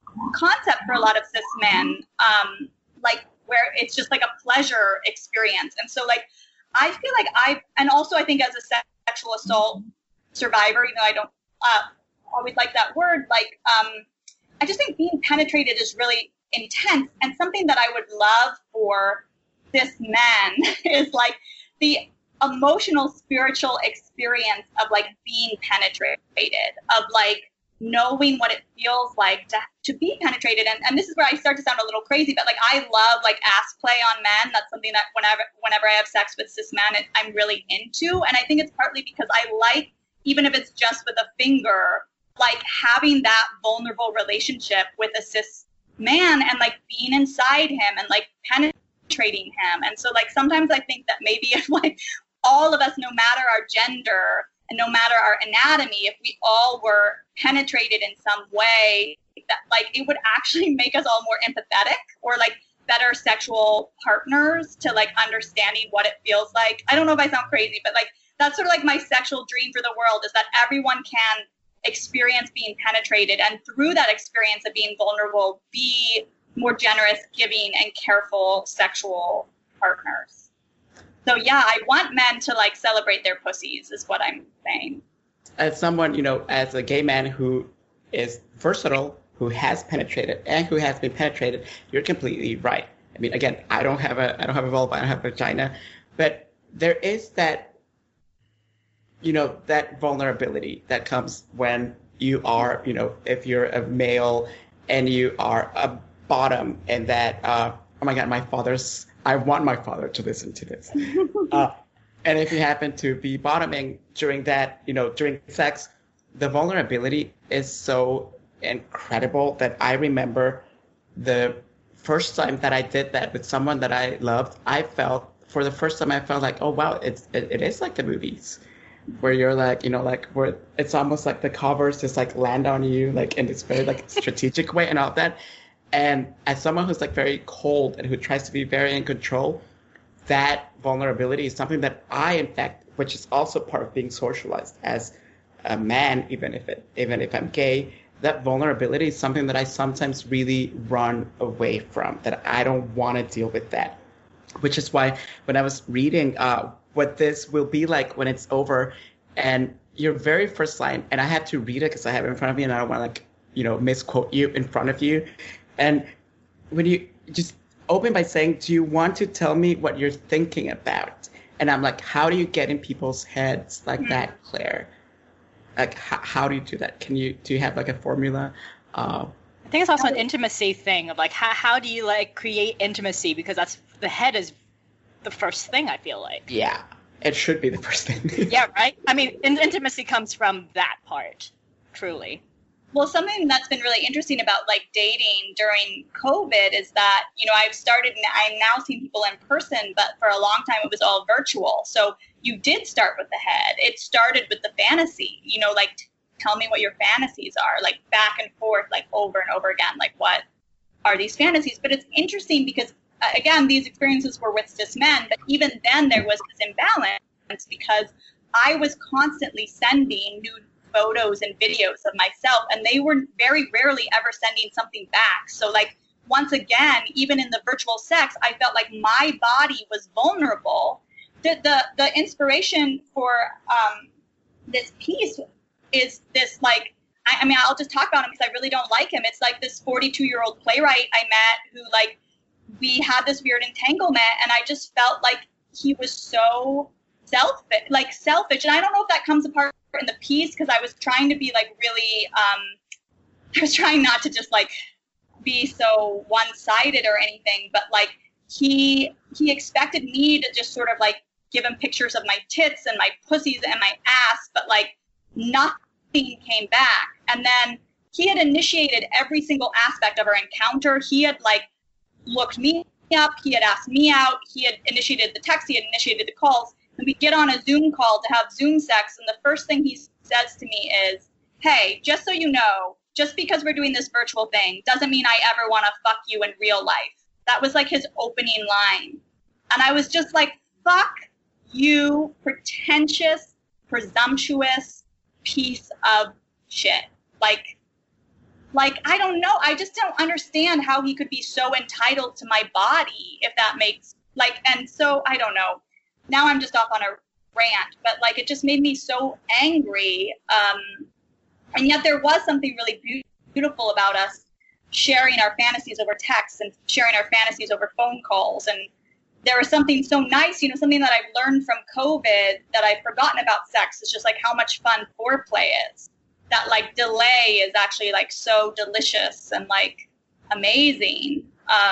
concept for a lot of cis men, like where it's just like a pleasure experience. And so like, I feel like and also I think as a sexual assault survivor, even though I don't always like that word, like, I just think being penetrated is really intense, and something that I would love for cis men is like the emotional, spiritual experience of like being penetrated, of like knowing what it feels like to be penetrated. And this is where I start to sound a little crazy, but like I love like ass play on men. That's something that whenever I have sex with cis men, I'm really into. And I think it's partly because I like, even if it's just with a finger, like having that vulnerable relationship with a cis man and like being inside him and like penetrating him. And so like sometimes I think that maybe if like all of us, no matter our gender and no matter our anatomy, if we all were penetrated in some way, that like it would actually make us all more empathetic or like better sexual partners to like understanding what it feels like. I don't know if I sound crazy, but like that's sort of like my sexual dream for the world, is that everyone can experience being penetrated, and through that experience of being vulnerable, be more generous, giving, and careful sexual partners. So yeah, I want men to like celebrate their pussies, is what I'm saying. As someone, as a gay man who is versatile, who has penetrated and who has been penetrated, you're completely right. I mean, again, I don't have a vulva, I don't have a vagina, but there is that, that vulnerability that comes when you are, if you're a male and you are a bottom, and that, oh my God, I want my father to listen to this. And if you happen to be bottoming during that, during sex, the vulnerability is so incredible that I remember the first time that I did that with someone that I loved, for the first time I felt like, oh wow, it is like the movies, where you're like, where it's almost like the covers just like land on you, like in this very like strategic way and all that. And as someone who's like very cold and who tries to be very in control, that vulnerability is something that I, in fact, which is also part of being socialized as a man, even if I'm gay, that vulnerability is something that I sometimes really run away from, that I don't want to deal with that. Which is why when I was reading what this will be like when it's over, and your very first line, and I had to read it because I have it in front of me and I don't want to misquote you in front of you. And when you just open by saying, do you want to tell me what you're thinking about? And I'm like, how do you get in people's heads like that, Claire? Like, how do you do that? Do you have like a formula? I think it's also an intimacy thing of like, how do you like create intimacy? Because the head is the first thing, I feel like. Yeah, it should be the first thing. Yeah, right? I mean, intimacy comes from that part, truly. Well, something that's been really interesting about like dating during COVID is that, I'm now seeing people in person, but for a long time it was all virtual. So you did start with the head. It started with the fantasy, like tell me what your fantasies are, like back and forth, like over and over again, like what are these fantasies? But it's interesting because, again, these experiences were with cis men, but even then there was this imbalance because I was constantly sending nude photos and videos of myself, and they were very rarely ever sending something back. So like, once again, even in the virtual sex, I felt like my body was vulnerable. The inspiration for this piece is this, like, I mean, I'll just talk about him because I really don't like him. It's like this 42-year-old playwright I met who, like, we had this weird entanglement, and I just felt like he was so selfish. And I don't know if that comes apart in the piece because I was trying to be like really, I was trying not to just like be so one-sided or anything, but like he expected me to just sort of like give him pictures of my tits and my pussies and my ass, but like nothing came back. And then he had initiated every single aspect of our encounter. He had like looked me up, he had asked me out, he had initiated the text, he had initiated the calls. And we get on a Zoom call to have Zoom sex, and the first thing he says to me is, hey, just so you know, just because we're doing this virtual thing doesn't mean I ever want to fuck you in real life. That was like his opening line. And I was just like, fuck you, pretentious, presumptuous piece of shit. Like, like, I don't know. I just don't understand how he could be so entitled to my body, if that makes, like, and so, I don't know. Now I'm just off on a rant, but, like, it just made me so angry. And yet there was something really beautiful about us sharing our fantasies over text and sharing our fantasies over phone calls. And there was something so nice, something that I've learned from COVID that I've forgotten about sex is just, like, how much fun foreplay is. That, like, delay is actually, like, so delicious and, like, amazing.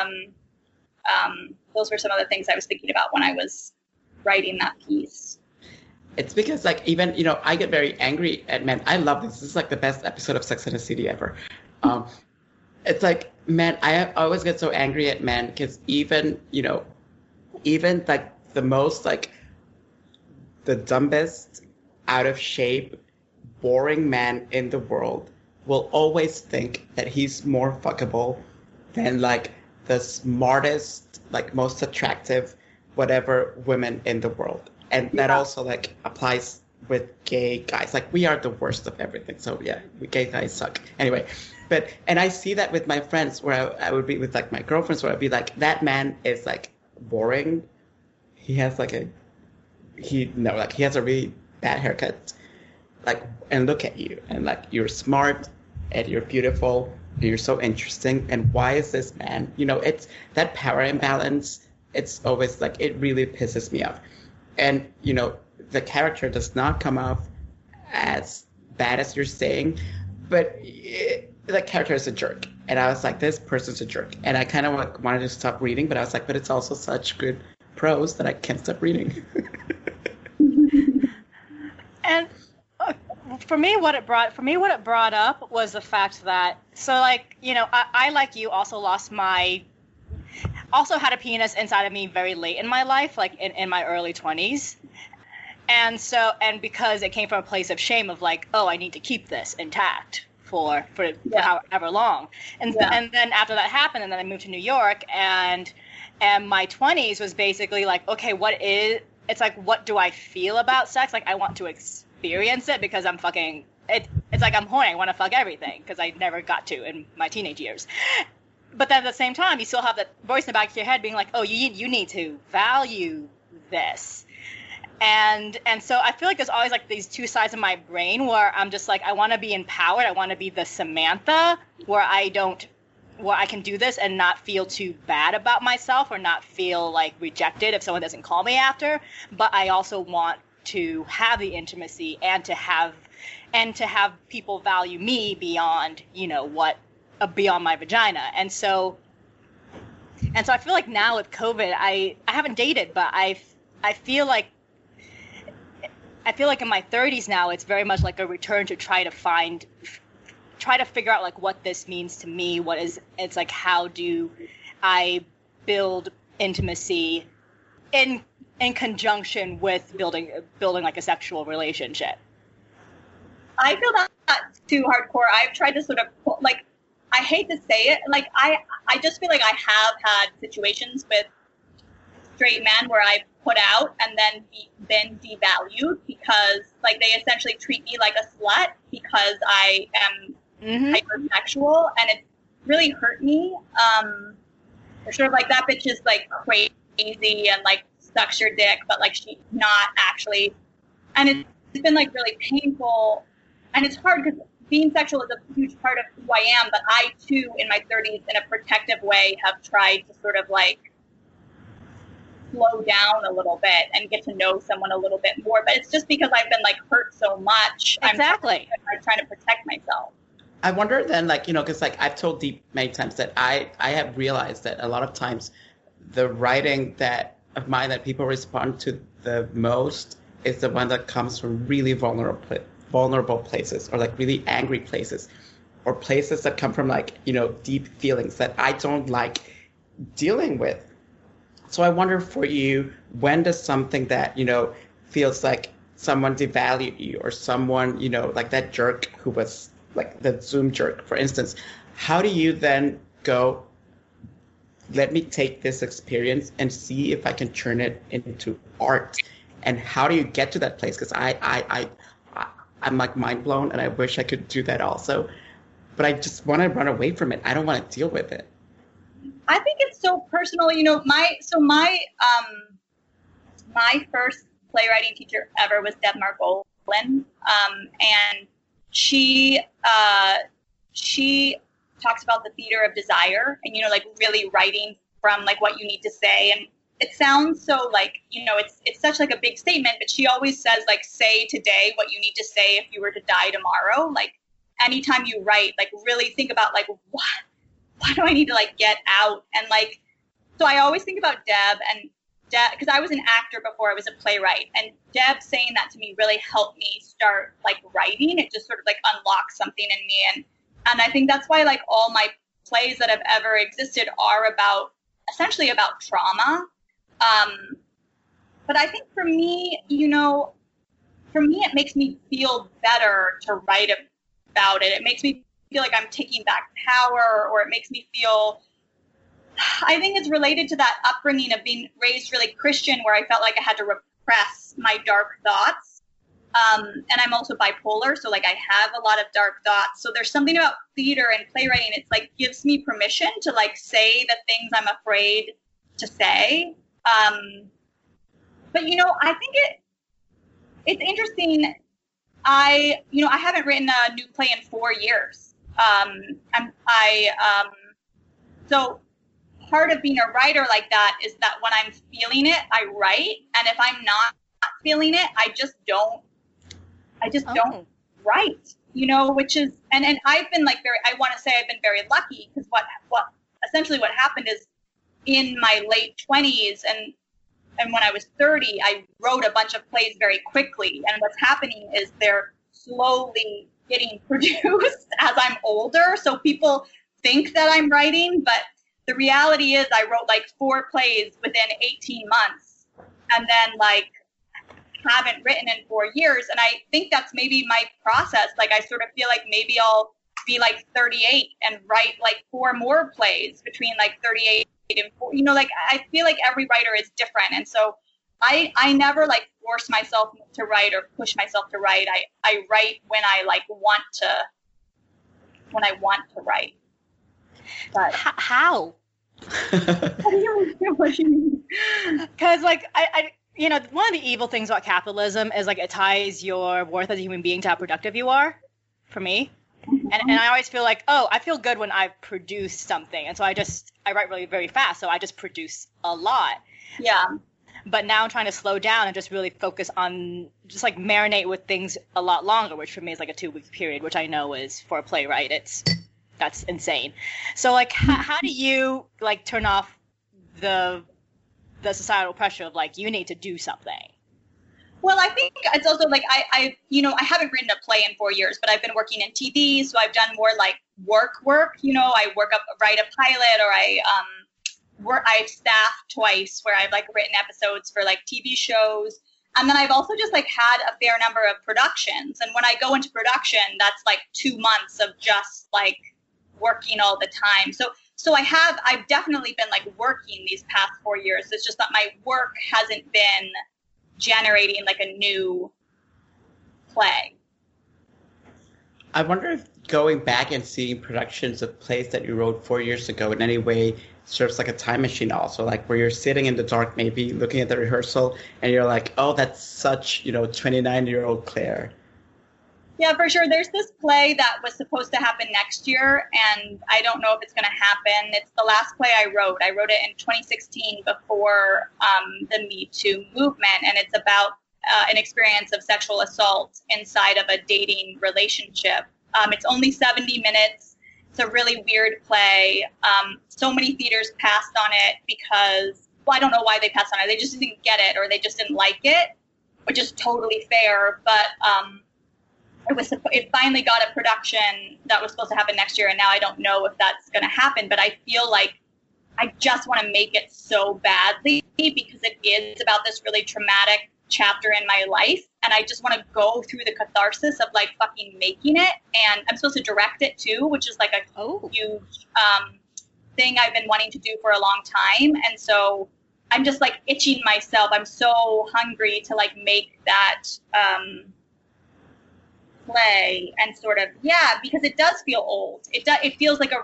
Those were some of the things I was thinking about when I was writing that piece. It's because, like, even, I get very angry at men. I love this. This is, like, the best episode of Sex and the City ever. It's like, man, I always get so angry at men because even, like, the most, like, the dumbest, out of shape, boring man in the world will always think that he's more fuckable than, like, the smartest, like, most attractive, whatever women in the world. And that also, like, applies with gay guys. Like, we are the worst of everything. So, yeah, we gay guys suck. Anyway, and I see that with my friends where I would be with, like, my girlfriends where I'd be like, that man is, like, boring. He has, like, he has a really bad haircut. Like, and look at you, and, like, you're smart, and you're beautiful, and you're so interesting, and why is this man, it's that power imbalance, it's always, like, it really pisses me off. And, the character does not come off as bad as you're saying, but the character is a jerk, and I was like, this person's a jerk, and I kind of wanted to stop reading, but I was like, but it's also such good prose that I can't stop reading. And for me, what it brought up was the fact that, so, like, I like you also also had a penis inside of me very late in my life, like in my early 20s. And because it came from a place of shame of, like, oh, I need to keep this intact for however long. And then after that happened, and then I moved to New York, and my 20s was basically like, okay, it's like, what do I feel about sex? Like, I want to experience it because I'm fucking, it's like I'm horny. I want to fuck everything because I never got to in my teenage years. But then at the same time, you still have that voice in the back of your head being like, oh, you need to value this. And so I feel like there's always, like, these two sides of my brain where I'm just like, I want to be empowered. I want to be the Samantha where I can do this and not feel too bad about myself or not feel, like, rejected if someone doesn't call me after. But I also want to have the intimacy and to have people value me beyond, beyond my vagina. And so I feel like now with COVID, I haven't dated, but I feel like in my 30s now, it's very much like a return to try to figure out, like, what this means to me. It's like, how do I build intimacy in conjunction with building like a sexual relationship? I feel that's too hardcore. I've tried to sort of, like, I hate to say it, like, I just feel like I have had situations with straight men where I put out and then been devalued because, like, they essentially treat me like a slut because I am hypersexual, and it's really hurt me. They're sort of like, that bitch is, like, crazy and, like, sucks your dick, but, like, she's not actually. And it's been, like, really painful, and it's hard because being sexual is a huge part of who I am, but I, too, in my 30s, in a protective way, have tried to sort of, like, slow down a little bit and get to know someone a little bit more. But it's just because I've been, like, hurt so much. Exactly. I'm trying to protect myself. I wonder then, like, because, like, I've told Deep many times that I have realized that a lot of times the writing of mine that people respond to the most is the one that comes from really vulnerable places, or, like, really angry places, or places that come from, like, deep feelings that I don't like dealing with. So I wonder for you, when does something that, feels like someone devalued you, or someone, like that jerk who was, like, the Zoom jerk, for instance, how do you then go, let me take this experience and see if I can turn it into art? And how do you get to that place? Because I'm, like, mind blown, and I wish I could do that also. but I just want to run away from it. I don't want to deal with it. I think it's so personal. My first playwriting teacher ever was Deb Margolin, and she talks about the theater of desire, and like really writing from like what you need to say. And it sounds so like it's such like a big statement, but she always says like, say today what you need to say if you were to die tomorrow. Like anytime you write, like really think about like what do I need to like get out? And like, so I always think about Deb, because I was an actor before I was a playwright, and Deb saying that to me really helped me start like writing. It just sort of like unlocked something in me. And I think that's why like all my plays that have ever existed are essentially about trauma. But I think for me, it makes me feel better to write about it. It makes me feel like I'm taking back power, or it makes me feel, I think it's related to that upbringing of being raised really Christian, where I felt like I had to repress my dark thoughts. And I'm also bipolar, so like I have a lot of dark thoughts. So there's something about theater and playwriting. It's like gives me permission to like say the things I'm afraid to say. But I think it's interesting. I haven't written a new play in 4 years. So part of being a writer like that is that when I'm feeling it, I write, and if I'm not feeling it, I just don't write. Which is and I've been like I want to say I've been very lucky, because what essentially what happened is in my late 20s and when I was 30, I wrote a bunch of plays very quickly, and what's happening is they're slowly getting produced as I'm older. So people think that I'm writing, but the reality is I wrote like 4 plays within 18 months, and then like haven't written in 4 years. And I think that's maybe my process. Like I sort of feel like maybe I'll be like 38 and write like 4 more plays between like 38 and 40. Like I feel like every writer is different. And so I never like force myself to write or push myself to write. I write when I like want to write. But How? What do you mean? Because like I one of the evil things about capitalism is like it ties your worth as a human being to how productive you are. For me, and I always feel like, I feel good when I produce something, and so I write really very fast, so I just produce a lot. Yeah. But now I'm trying to slow down and just really focus on just like marinate with things a lot longer, which for me is like a 2-week period, which I know is for a playwright. That's insane. So like, how do you like turn off the societal pressure of like, you need to do something? Well, I think it's also like I haven't written a play in 4 years, but I've been working in TV, so I've done more like work. I write a pilot, or I've staffed twice where I've like written episodes for like TV shows. And then I've also just like had a fair number of productions. And when I go into production, that's like 2 months of just like working all the time. So I've definitely been like working these past 4 years. It's just that my work hasn't been generating like a new play. I wonder if going back and seeing productions of plays that you wrote 4 years ago in any way serves like a time machine also, like where you're sitting in the dark maybe looking at the rehearsal and you're like, oh, that's such 29-year-old Claire. Yeah, for sure. There's this play that was supposed to happen next year, and I don't know if it's going to happen. It's the last play I wrote. I wrote it in 2016 before the Me Too movement, and it's about an experience of sexual assault inside of a dating relationship. It's only 70 minutes. It's a really weird play. So many theaters passed on it because, I don't know why they passed on it. They just didn't get it, or they just didn't like it, which is totally fair. But it finally got a production that was supposed to happen next year, and now I don't know if that's going to happen. But I feel like I just want to make it so badly because it is about this really traumatic chapter in my life, and I just want to go through the catharsis of like fucking making it. And I'm supposed to direct it too, which is like a huge thing I've been wanting to do for a long time. And so I'm just like itching myself. I'm so hungry to like make that play and sort of, because it does feel old. It feels like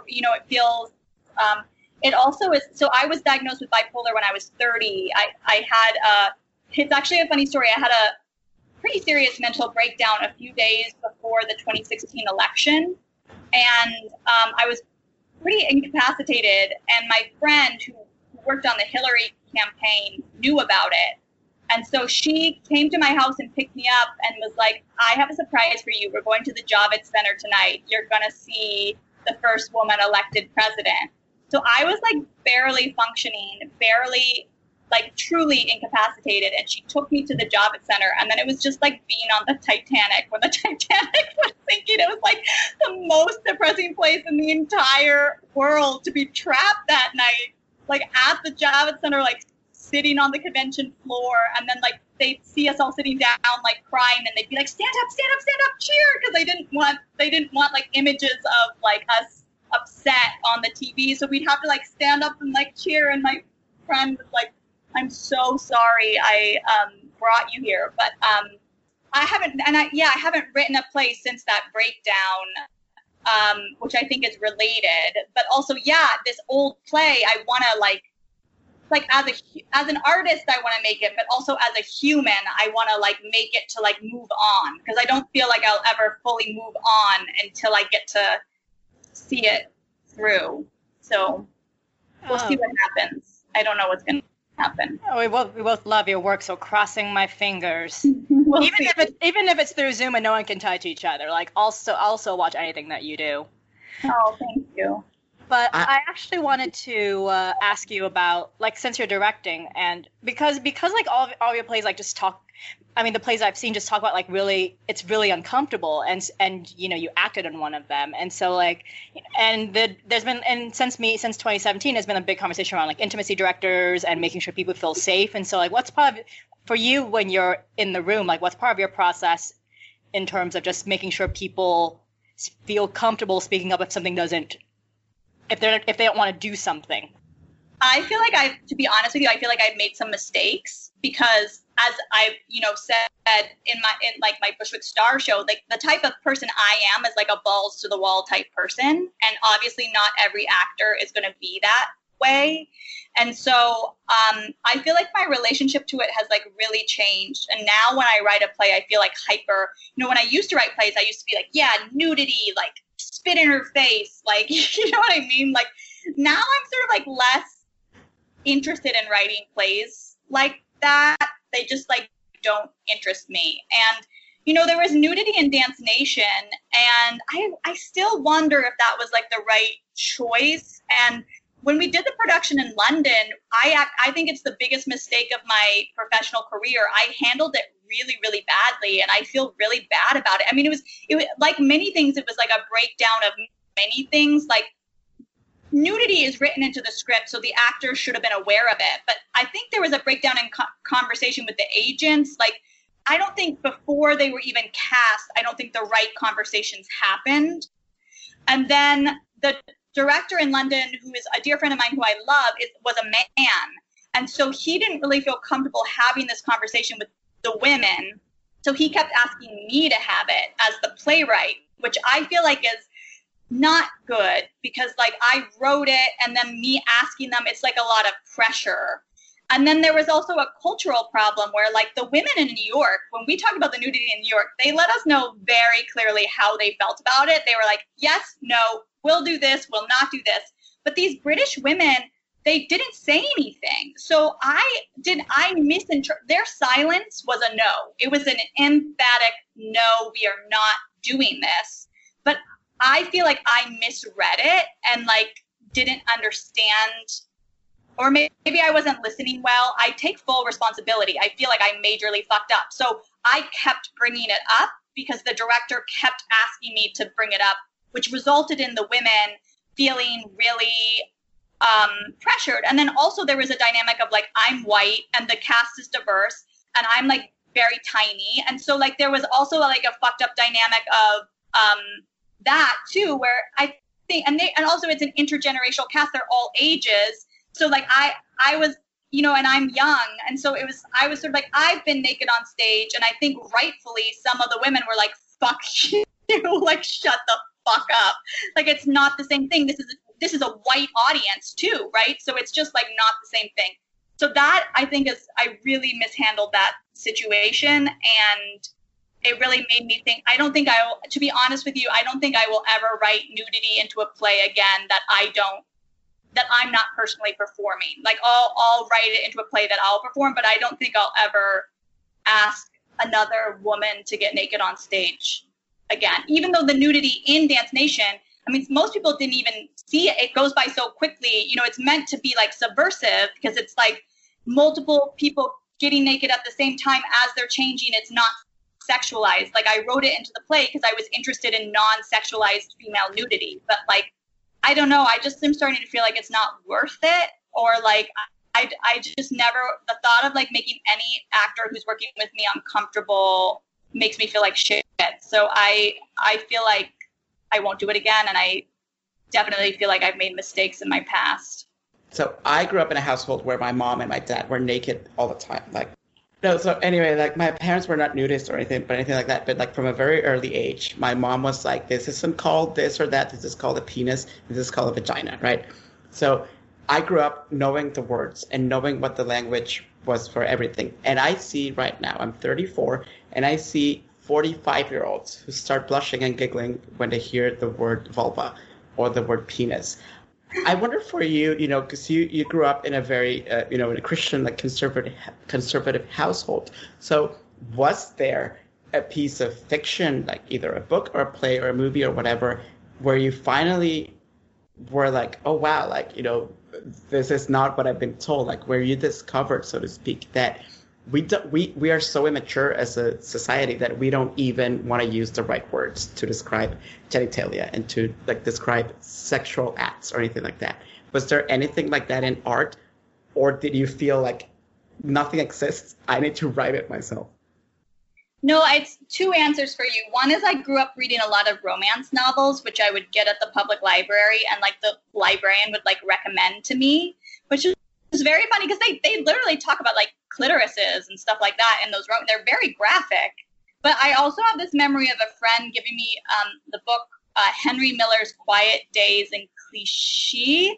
it also is. So I was diagnosed with bipolar when I was 30. It's actually a funny story. I had a pretty serious mental breakdown a few days before the 2016 election. And I was pretty incapacitated. And my friend who worked on the Hillary campaign knew about it. And so she came to my house and picked me up and was like, I have a surprise for you. We're going to the Javits Center tonight. You're going to see the first woman elected president. So I was like barely functioning, truly incapacitated. And she took me to the Javits Center. And then it was just like being on the Titanic. When the Titanic was sinking, it was like the most depressing place in the entire world to be trapped that night, like at the Javits Center, like sitting on the convention floor, and then like they'd see us all sitting down like crying, and they'd be like, stand up, cheer, because they didn't want like images of like us upset on the TV, so we'd have to like stand up and like cheer. And my friend was like, I'm so sorry I brought you here, but I haven't written a play since that breakdown, which I think is related, but also this old play I want to like as an artist, I want to make it, but also as a human, I want to like make it to like move on, because I don't feel like I'll ever fully move on until I get to see it through. So we'll see what happens. I don't know what's going to happen. Oh, we both love your work, so crossing my fingers. We'll even see. if it's through Zoom and no one can touch each other, like also watch anything that you do. Oh, thank you. But I actually wanted to ask you about, like, since you're directing, and because like all your plays like just talk. I mean, the plays I've seen just talk about like it's really uncomfortable, and you acted in one of them, and so like, there's been, and since 2017 there's been a big conversation around like intimacy directors and making sure people feel safe, and so like, what's part of, for you when you're in the room, like what's part of your process in terms of just making sure people feel comfortable speaking up if they don't want to do something? I feel like to be honest with you, I feel like I've made some mistakes, because as I've, said in my Bushwick Star show, like the type of person I am is like a balls to the wall type person. And obviously not every actor is going to be that way. And so I feel like my relationship to it has like really changed. And now when I write a play, I feel like hyper, when I used to write plays, I used to be like, nudity, like spit in her face, like, you know what I mean? Like now I'm sort of like less interested in writing plays like that. They just like don't interest me. And there was nudity in Dance Nation, and I still wonder if that was like the right choice. And when we did the production in London, I think it's the biggest mistake of my professional career. I handled it really, really badly, and I feel really bad about it. I mean, it was like many things. It was like a breakdown of many things. Like nudity is written into the script, so the actors should have been aware of it. But I think there was a breakdown in conversation with the agents. Like, I don't think before they were even cast, I don't think the right conversations happened. And then the director in London, who is a dear friend of mine who I love, was a man. And so he didn't really feel comfortable having this conversation with the women. So he kept asking me to have it as the playwright, which I feel like is not good, because like I wrote it, and then me asking them, it's like a lot of pressure. And then there was also a cultural problem where like the women in New York, when we talked about the nudity in New York, they let us know very clearly how they felt about it. They were like, yes, no, we'll do this, we'll not do this. But these British women, they didn't say anything. So I misinterpret. Their silence was a no. It was an emphatic no, we are not doing this. But I feel like I misread it and like didn't understand, or maybe I wasn't listening well. I take full responsibility. I feel like I majorly fucked up. So I kept bringing it up because the director kept asking me to bring it up, which resulted in the women feeling really pressured. And then also there was a dynamic of like, I'm white and the cast is diverse and I'm like very tiny. And so like there was also like a fucked up dynamic of that too, where I think, and also it's an intergenerational cast, they're all ages. So like I was, and I'm young. And so I was sort of like, I've been naked on stage. And I think rightfully some of the women were like, fuck you, like shut the fuck up. Like it's not the same thing. This is a white audience too, right? So it's just like not the same thing. So that I think I really mishandled that situation, and it really made me think. To be honest with you, I don't think I will ever write nudity into a play again that I'm not personally performing. Like I'll write it into a play that I'll perform, but I don't think I'll ever ask another woman to get naked on stage again. Even though the nudity in Dance Nation, I mean, most people didn't even see it. It goes by so quickly. You know, it's meant to be like subversive because it's like multiple people getting naked at the same time as they're changing. It's not sexualized. Like I wrote it into the play because I was interested in non-sexualized female nudity. But like, I don't know. I just am starting to feel like it's not worth it, or like I just never, the thought of like making any actor who's working with me uncomfortable makes me feel like shit. So I feel like I won't do it again, and I definitely feel like I've made mistakes in my past. So I grew up in a household where my mom and my dad were naked all the time. Like, no, so anyway, like my parents were not nudists or anything like that. But like from a very early age, my mom was like, this isn't called this or that. This is called a penis. This is called a vagina, right? So I grew up knowing the words and knowing what the language was for everything. And I see right now, I'm 34, and I see 45-year-olds who start blushing and giggling when they hear the word vulva or the word penis. I wonder for you, you know, because you grew up in a very, in a Christian, like conservative household. So was there a piece of fiction, like either a book or a play or a movie or whatever, where you finally were like, oh, wow, like, you know, this is not what I've been told, like where you discovered, so to speak, that we are so immature as a society that we don't even want to use the right words to describe genitalia and to like describe sexual acts or anything like that. Was there anything like that in art, or did you feel like nothing exists, I need to write it myself? No, it's two answers for you. One is I grew up reading a lot of romance novels, which I would get at the public library, and like the librarian would like recommend to me, which is very funny because they literally talk about like clitorises and stuff like that in those they're very graphic. But I also have this memory of a friend giving me the book Henry Miller's Quiet Days in Clichy.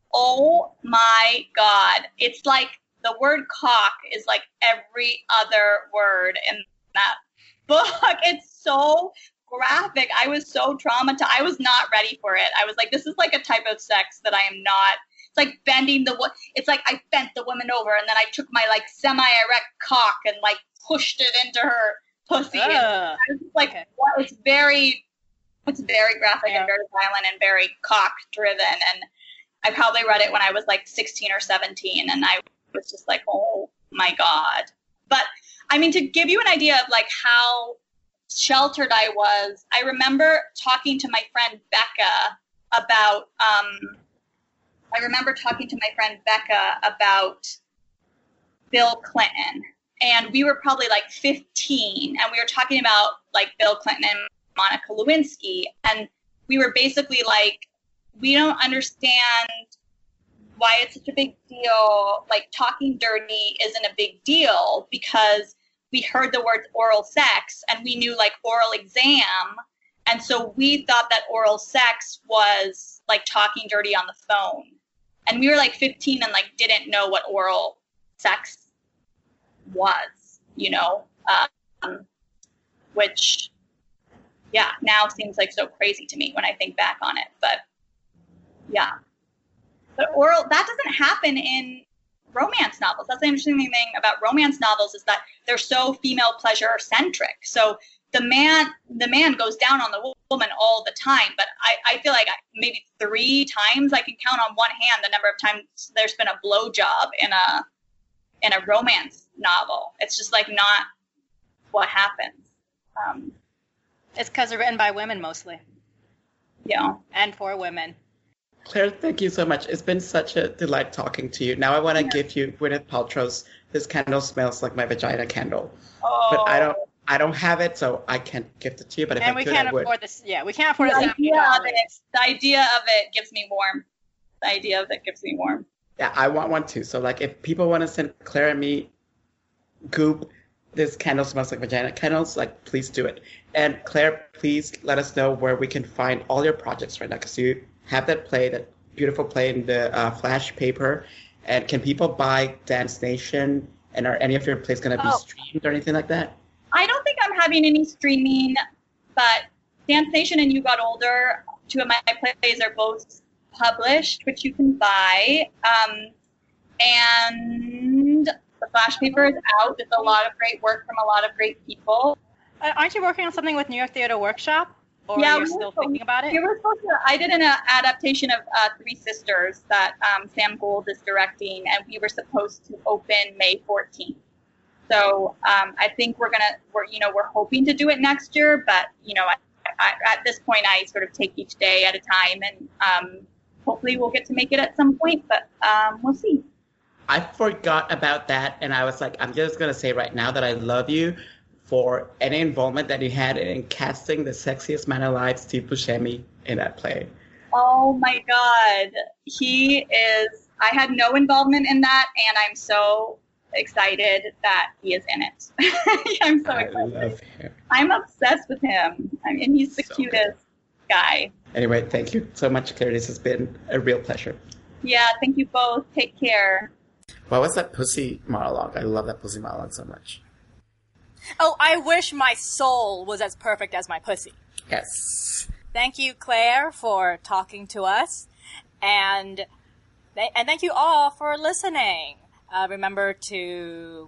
Oh my God. It's like the word cock is like every other word in that book. It's so graphic. I was so traumatized. I was not ready for it. I was like, this is like a type of sex that I am not. It's like bending it's like I bent the woman over and then I took my like semi-erect cock and like pushed it into her pussy. And I was just like, okay. What? It's very graphic and very violent and very cock driven. And I probably read it when I was like 16 or 17, and I was just like, oh my God. But I mean, to give you an idea of like how sheltered I was, I remember talking to my friend Becca about Bill Clinton. And we were probably like 15, and we were talking about like Bill Clinton and Monica Lewinsky. And we were basically like, we don't understand why it's such a big deal. Like talking dirty isn't a big deal because we heard the words oral sex and we knew like oral exam. And so we thought that oral sex was like talking dirty on the phone. And we were like 15 and like didn't know what oral sex was, you know, which, yeah, now seems like so crazy to me when I think back on it. But yeah, but oral, that doesn't happen in romance novels. That's the interesting thing about romance novels is that they're so female pleasure centric. So the man goes down on the woman all the time. But I feel like maybe 3 times I can count on one hand the number of times there's been a blowjob in a romance novel. It's just like not what happens. It's because they're written by women mostly. Yeah. And for women. Claire, thank you so much. It's been such a delight talking to you. Now I want to give you Gwyneth Paltrow's "This Candle Smells Like My Vagina" candle. Oh. But I don't have it, so I can't gift it to you. But if I could, I would. Afford this. Yeah, we can't afford the idea of it gives me warm. Yeah, I want one too. So like, if people want to send Claire and me goop, this candle smells like vagina candles, like, please do it. And Claire, please let us know where we can find all your projects right now, because you have that play, that beautiful play in the Flash paper. And can people buy Dance Nation? And are any of your plays going to be streamed or anything like that? I don't think I'm having any streaming, but Dance Nation and You Got Older, two of my plays are both published, which you can buy. And the Flash paper is out. It's a lot of great work from a lot of great people. Aren't you working on something with New York Theater Workshop? Or yeah, you're still thinking about it? We were supposed to, I did an adaptation of Three Sisters that Sam Gould is directing, and we were supposed to open May 14th. So I think we're hoping to do it next year, but at this point I sort of take each day at a time, and hopefully we'll get to make it at some point, but we'll see. I forgot about that, and I was like, I'm just going to say right now that I love you for any involvement that you had in casting the sexiest man alive, Steve Buscemi, in that play. Oh my God. I had no involvement in that, and I'm so excited that he is in it. I'm so excited. I love him. I'm obsessed with him. I mean, he's the cutest guy. Anyway, thank you so much, Claire. This has been a real pleasure. Yeah, thank you both. Take care. What was that pussy monologue? I love that pussy monologue so much. Oh, I wish my soul was as perfect as my pussy. Yes. Thank you, Claire, for talking to us. And thank you all for listening. Remember to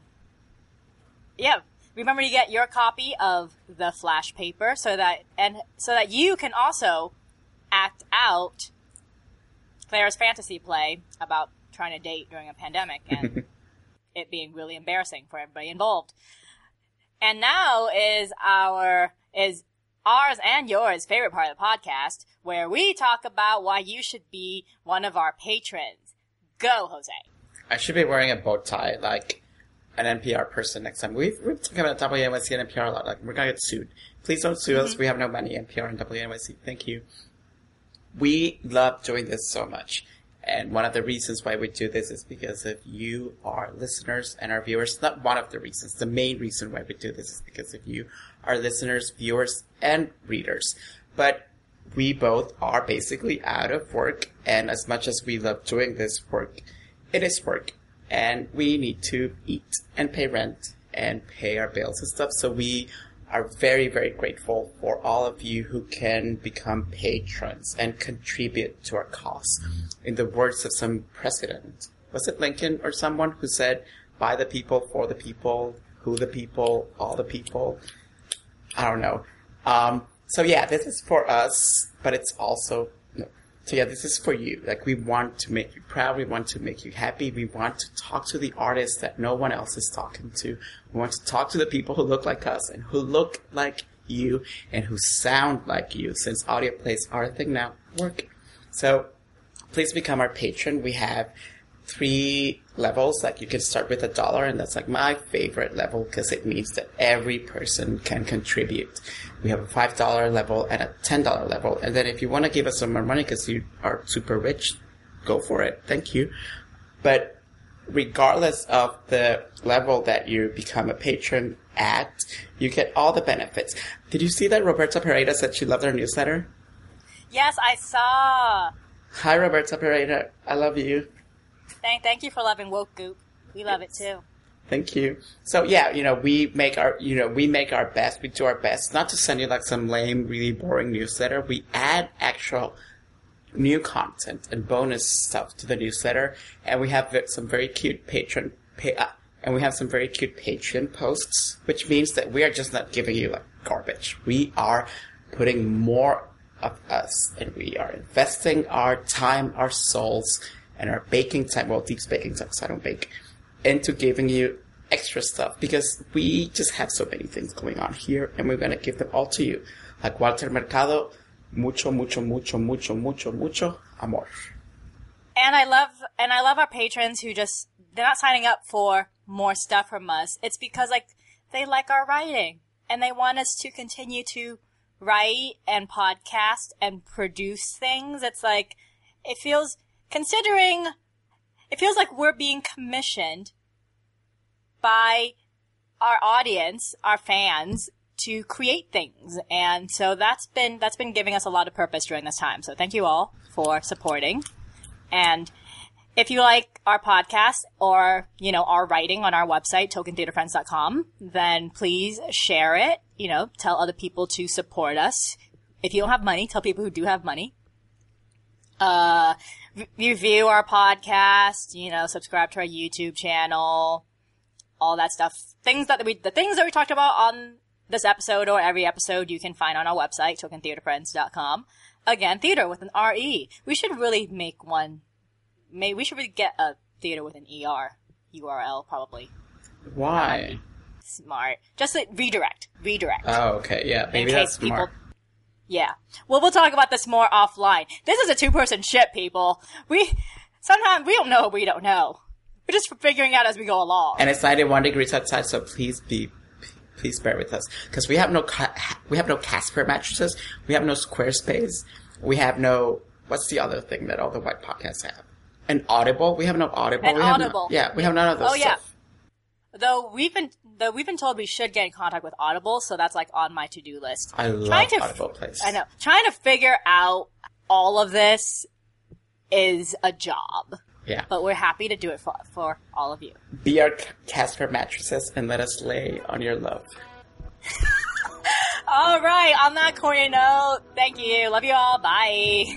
get your copy of the Flash paper so that you can also act out Claire's fantasy play about trying to date during a pandemic and it being really embarrassing for everybody involved. And now is ours and yours favorite part of the podcast, where we talk about why you should be one of our patrons. Go, Jose. I should be wearing a bow tie like an NPR person next time. We've talked about WNYC and NPR a lot. Like, we're going to get sued. Please don't sue us. We have no money, NPR and WNYC. Thank you. We love doing this so much. And one of the reasons why we do this is because of you, our listeners, and our viewers. Not one of the reasons. The main reason why we do this is because of you, our listeners, viewers, and readers. But we both are basically out of work. And as much as we love doing this work, it is work. And we need to eat and pay rent and pay our bills and stuff. So we are very, very grateful for all of you who can become patrons and contribute to our cause. In the words of some president, was it Lincoln or someone who said, by the people, for the people, who the people, all the people? I don't know. So yeah, this is for us, but it's also, no. So yeah, this is for you. Like, we want to make you proud. We want to make you happy. We want to talk to the artists that no one else is talking to. We want to talk to the people who look like us and who look like you and who sound like you, since audio plays are a thing now. Work. So please become our patron. We have 3 levels. Like, you can start with $1, and that's like my favorite level because it means that every person can contribute. We have a $5 level and a $10 level. And then if you want to give us some more money because you are super rich, go for it. Thank you. But regardless of the level that you become a patron at, you get all the benefits. Did you see that Roberta Pereira said she loved our newsletter? Yes, I saw. Hi, Roberta Pereira. I love you. Thank you for loving Woke Goop. We love it too. Thank you. So yeah, we make our best. We do our best not to send you like some lame, really boring newsletter. We add actual new content and bonus stuff to the newsletter, and we have some very cute Patreon posts, which means that we are just not giving you like garbage. We are putting more of us, and we are investing our time, our souls, and our baking time, well, Deep's baking time, because I don't bake, into giving you extra stuff, because we just have so many things going on here, and we're going to give them all to you. Like Walter Mercado, mucho, mucho, mucho, mucho, mucho, mucho amor. And I love our patrons who they're not signing up for more stuff from us. It's because they like our writing, and they want us to continue to write and podcast and produce things. It's like, it feels like we're being commissioned by our audience, our fans, to create things. And so that's been giving us a lot of purpose during this time. So thank you all for supporting. And if you like our podcast or, our writing on our website, tokentheaterfriends.com, then please share it, tell other people to support us. If you don't have money, tell people who do have money. Review our podcast, subscribe to our YouTube channel, all that stuff. The things that we talked about on this episode or every episode you can find on our website, tokentheaterfriends.com. Again, theater with an R-E. We should really make one. We should really get a theater with an ER URL, probably. Why? Smart. Just like redirect. Oh, okay. Yeah, maybe that's smart. Yeah. Well, we'll talk about this more offline. This is a 2-person ship, people. Sometimes we don't know what we don't know. We're just figuring out as we go along. And it's 91 degrees outside, so please bear with us. Because we have no Casper mattresses. We have no Squarespace. We have no, what's the other thing that all the white podcasts have? An Audible? We have no Audible. Audible. We have none of those stuff. Yeah. Though we've been told we should get in contact with Audible, so that's like on my to-do list. I love Audible Place. I know. Trying to figure out all of this is a job. Yeah. But we're happy to do it for all of you. Be our Casper mattresses and let us lay on your love. All right. On that corny note, thank you. Love you all. Bye.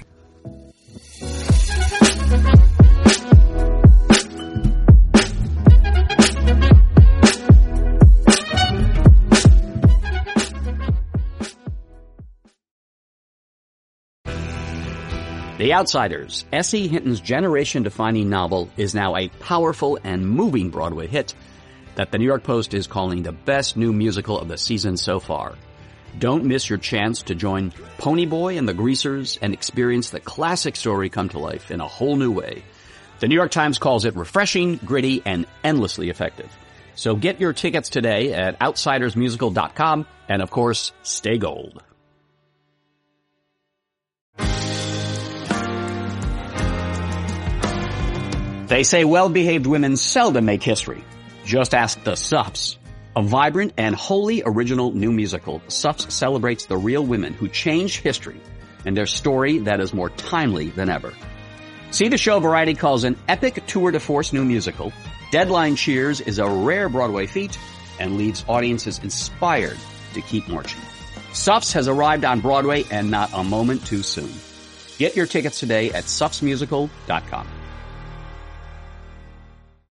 The Outsiders, S.E. Hinton's generation-defining novel, is now a powerful and moving Broadway hit that the New York Post is calling the best new musical of the season so far. Don't miss your chance to join Ponyboy and the Greasers and experience the classic story come to life in a whole new way. The New York Times calls it refreshing, gritty, and endlessly effective. So get your tickets today at outsidersmusical.com, and of course, stay gold. They say well-behaved women seldom make history. Just ask the Suffs. A vibrant and wholly original new musical, Suffs celebrates the real women who changed history and their story that is more timely than ever. See the show Variety calls an epic tour de force new musical. Deadline cheers is a rare Broadway feat and leaves audiences inspired to keep marching. Suffs has arrived on Broadway and not a moment too soon. Get your tickets today at suffsmusical.com.